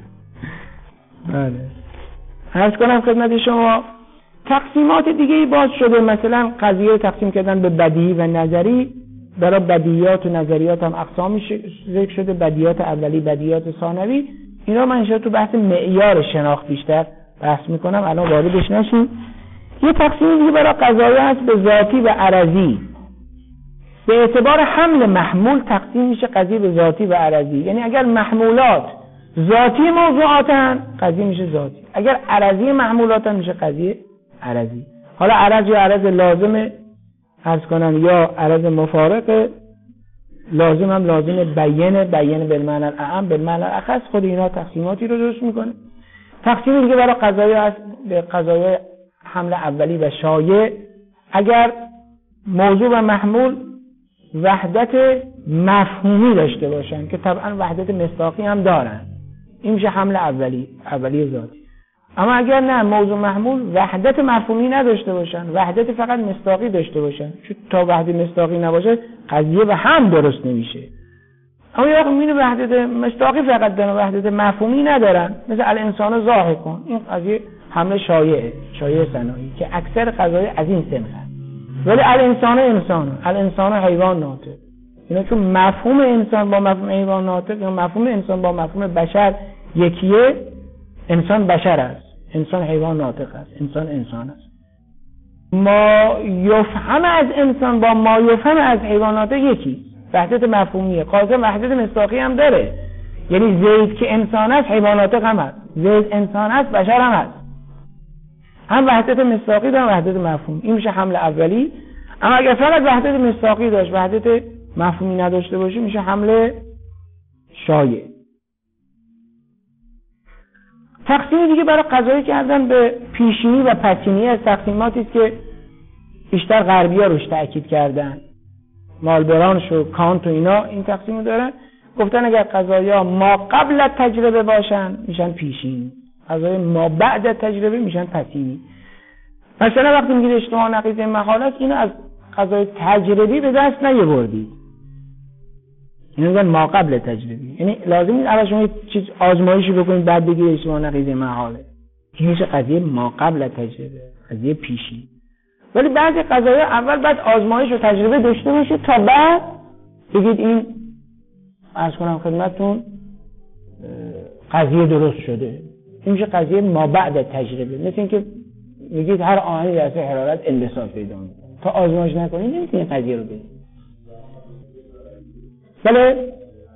بله. عرض کنم خدمت شما تقسیمات دیگه ای باز شده، مثلا قضیه تقسیم کردن به بدیهی و نظری. برای بدیهیات و نظریات هم اقسامی ذکر شده، بدیهیات اولی، بدیهیات ثانوی. اینا من انشاءالله تو بحث معیار شناخت بیشتر بحث میکنم، الان واردش نشیم. یه تقسیم دیگه برای قضایا هست به ذاتی و عرضی. به اعتبار حمل محمول تقسیم میشه قضیه به ذاتی و عرضی. یعنی اگر محمولات ذاتی موضوعاتن قضیه میشه ذاتی، اگر عرضی محمولاتن میشه قضیه عرضی. حالا عرض یا عرض لازمه عرض کنم یا عرض مفارقه، لازم هم لازم بیانه، بیانه بالمعنی الاعم بالمعنی الاخص. خود اینا تقسیماتی رو درست میکنه. تقسیم دیگه برای قضایا هست به قضایا حمل اولی و شایع. اگر موضوع و محمول وحدت مفهومی داشته باشن که طبعا وحدت مصداقی هم دارن، این میشه حمل اولی، اولی ذاتی. اما اگر نه موضوع محمول وحدت مفهومی نداشته باشن، وحدت فقط مصداقی داشته باشن، چون تا وحدت مصداقی نباشه قضیه به هم درست نمیشه. اما یا این وحدت مصداقی فقط دارن، وحدت مفهومی ندارن، مثل الانسان ضاحکون، این قضیه حمل شایعه، شایعه ثنایی که اکثر قضایا از این سمت هست. ولی الانسان انسان، الانسان حیوان ناطق، اینا چون مفهوم انسان با مفهوم حیوان ناطق یا مفهوم انسان با مفهوم بشر یکیه، انسان بشر است، انسان حیوان ناطق است، انسان انسان است. ما یفهم از انسان با ما یفهم از حیوان ناطق یکی، وحدت مفهومیه. قاضی وحدت مصداقی هم داره، یعنی زید که انسان است حیوان ناطق هم هست، زید انسان است بشر هم هست، هم وحدت مصداقی داره وحدت مفهومی. این میشه حمل اولی. اما اگر فقط وحدت مصداقی داشت وحدت مفهومی نداشته باشه میشه حمل شایع. تقسیم دیگه برای قضایی کردن به پیشینی و پسینی از تقسیماتی است که بیشتر غربی‌ها روش تاکید کردن، مالبرانش و کانت و اینا این تقسیمو دارن. گفتن اگر قضایا ما قبل از تجربه باشن میشن پیشینی، قضایا ما بعد از تجربه میشن پسینی. مثلا وقتی میگید اجتماع نقیضه محال است، اینو از قضای تجربی به دست نیاوردید، اینو میگن ما قبل تجربی. یعنی لازم نیست اول شما چیز آزمایشی بکنید بعد بگید اجتماع نقیضه محاله، این میشه قضیه ما قبل تجربه، قضیه پیشی. ولی بعضی قضایا اول بعد آزمایش و تجربه داشته باشید تا بعد بگید این عرض کنم خدمتتون قضیه درست شده. این میشه قضیه ما بعد تجربه. مثل اینکه میگید هر آهنی در اثر حرارت انبساط پیدا میکنه، تا آزمایش نکنید نمیتونید قضیه رو بگید. بله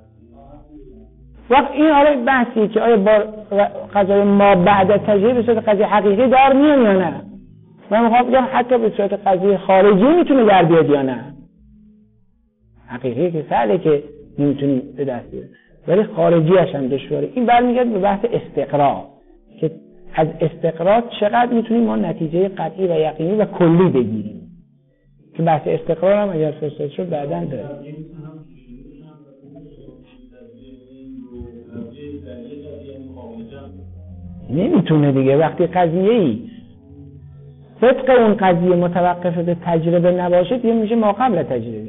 وقت این حالا بحثیه که آیا با قضیه ما بعد تجربه به صورت قضیه حقیقی در میان یا نه. من میخوام بگم حتی به صورت قضیه خارجی میتونه در بیاد یا نه. حقیقی که سهله که نمیتونیم به دست بیاریم، ولی خارجیش هم دشواره. این برمیگرده به بحث استقرا که از استقرا چقدر میتونیم ما نتیجه قطعی و یقینی و کلی بگیریم، که بحث استقرار هم اگر فرصت شد بعداً داریم. نمیتونه دیگه. وقتی قضیه‌ای صدق اون قضیه متوقف به تجربه نباشه دیگه میشه ما قبل تجربه.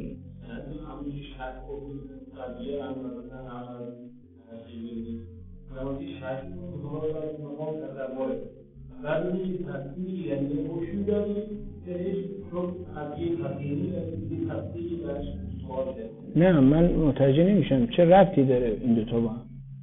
نه من متوجه نمیشم چه ربطی داره این دو تا با هم.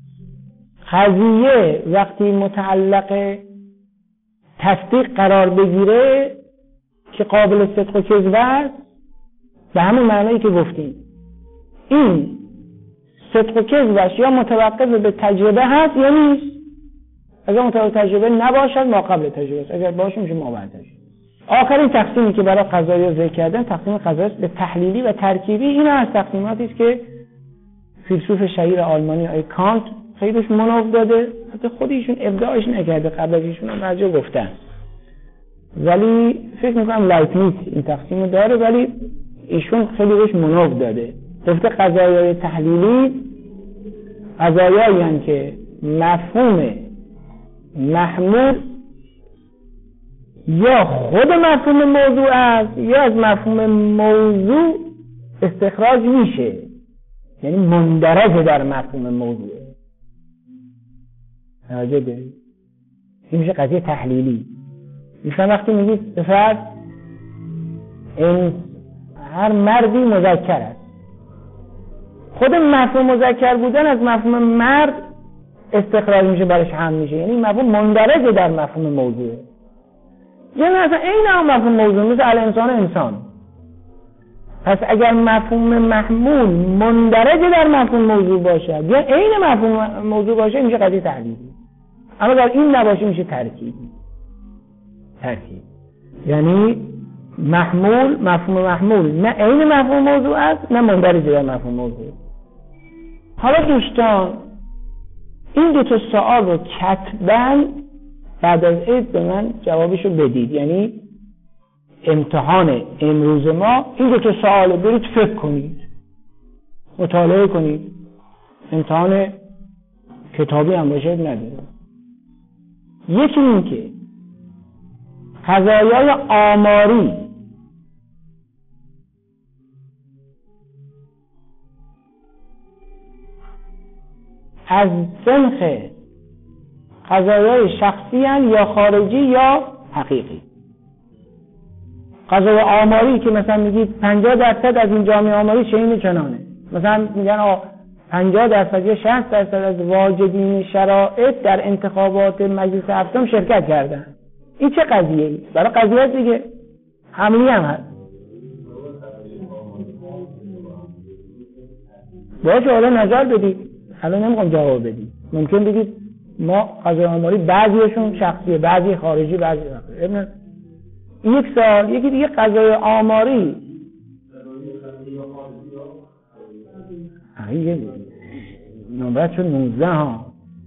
قضیه وقتی متعلق تصدیق قرار بگیره که قابل صدق و کذب است، به همون معنایی که گفتیم این صدق و کذبش یا متوقف به تجربه هست یا نیست. اگر متوقف تجربه نباشد ما قبل تجربه است، اگر باشه میشه ما بعد تجربه. آخرین تقسیمی که برای قضایا ذکر کردن تقسیم قضایا به تحلیلی و ترکیبی. این از تقسیماتی است که فیلسوف شهیر آلمانی آی کانت خیلیش مناف داده، حتی خود ایشون ابداعش نکرده، قبل از ایشون هم راجع گفتن، ولی فکر میکنم لایبنیتس این تقسیم داره ولی ایشون خیلی بهش مناف داده. گفته قضایای تحلیلی قضایایی هستند که مفهوم محمول یا خود مفهوم موضوع است یا از مفهوم موضوع استخراج میشه، یعنی مندرج در مفهوم موضوع. توجه دارید؟ این میشه قضیه تحلیلی. مثلا وقتی میگید به فرض این هر مردی مذکر است، خود مفهوم مذکر بودن از مفهوم مرد استخراج میشه، برش هم میشه، یعنی مفهوم مندرج در مفهوم موضوع. یعنی اصلا این هم مفهوم موضوع مثل الانسان انسان. پس اگر مفهوم محمول مندرج در مفهوم موضوع باشد یا عین مفهوم موضوع باشه میشه قضیه تحلیلی. اما اگر این نباشه میشه ترکیب. ترکیب یعنی محمول مفهوم محمول نه عین مفهوم موضوع است نه مندرج در مفهوم موضوع. حالا دوستان این دو تا سوال رو کتباً بعد از عید به من جوابشو بدید. یعنی امتحان امروز ما این دو تا سوال برید فکر کنید، مطالعه کنید. امتحان کتابی هم باشه نداره. یکی این که قضایای آماری از سنخ قضایای شخصی هن یا خارجی یا حقیقی. قضای آماری که مثلا میگید پنجاه درصد از این جامعه آماری چنین چنانه، مثلا میگن آه پنجاه درصد یا شصت درصد از واجدین شرایط در انتخابات مجلس هفتم شرکت کردن. این چه قضیه ای؟ برای قضیه هست دیگه، حملی هم هست. باشه حالا نظر بدید، حالا نمیخوام جواب بدید. ممکن بگید ما قضای آماری بعضیشون شخصیه، بعضی خارجی، بعضی ابن یک سال. یکی دیگه قضای آماری آیه نمبر چون نوزده ها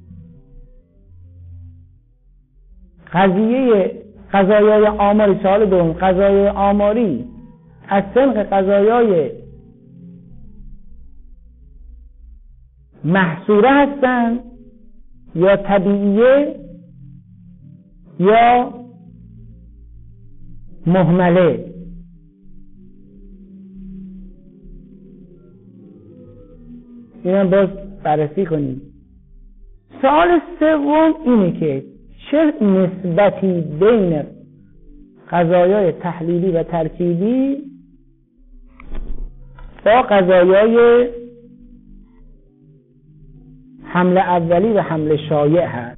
قضیه قضایای آماری. سال دوم قضایای آماری از سنخ قضایای محصوره هستند یا طبیعیه یا مهمله. اینم باز بررسی کنیم. سوال سوم اینه که چه نسبتی بین قضایای تحلیلی و ترکیبی با قضایای حمل اولی و حمل شایع هست.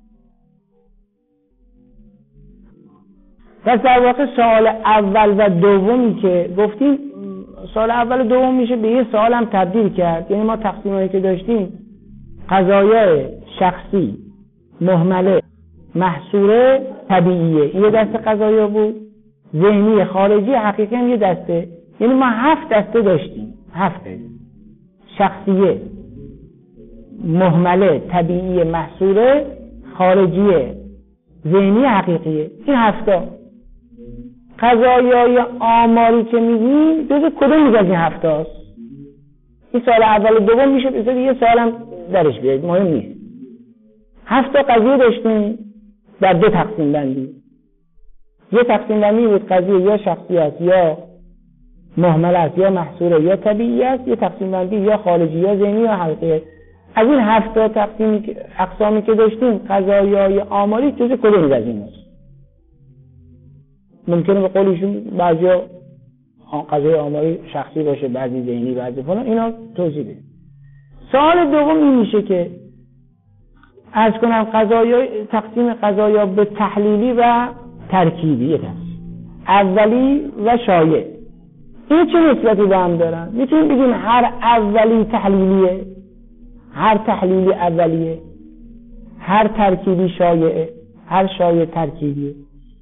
پس در واقع سوال اول و دومی که گفتیم، سوال اول و دوم میشه به یه سوال هم تبدیل کرد. یعنی ما تقسیمایی که داشتیم قضایای شخصی، مهمله، محصوره، طبیعیه، یه دسته قضایا بود. ذهنی، خارجی، حقیقی هم یه دسته. یعنی ما هفت دسته داشتیم. هفت شخصیه، مهمله، طبیعیه، محصوره، خارجیه، ذهنی، حقیقیه. این هفتا قضایای آماری که میگیم جز کدوم از این هفتاست؟ این سال اول و دوم میشه بذار یه سالم درش بیارید، مهم نیست. هفت تا قضیه داشتیم در دو تقسیم بندی. یه تقسیم بندی بود قضیه یا شخصی است یا مهمل است یا محصوره یا طبیعی است. یه تقسیم بندی یا خارجی یا ذهنی یا حقیقی. از این هفت تا تقسیم اقسامی که داشتیم قضایای آماری جز کدوم از این است؟ ممکنه به قولشون بعضیا قضای آماری شخصی باشه، بعضی ذهنی، بعضی فلان. اینا توضیح بده. سوال دوم این میشه که عرض کنم قضایا، تقسیم قضایا به تحلیلی و ترکیبی هست. اولی و شایع. این چه نسبتی به هم دارن؟ میتونیم بگیم هر اولی تحلیلیه، هر تحلیلی اولیه، هر ترکیبی شایعه، هر شایع ترکیبیه.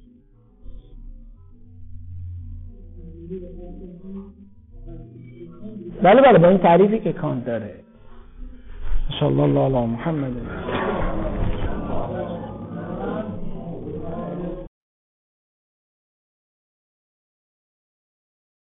بله بله با این تعریفی که کانت داره. ان شاء الله الله محمد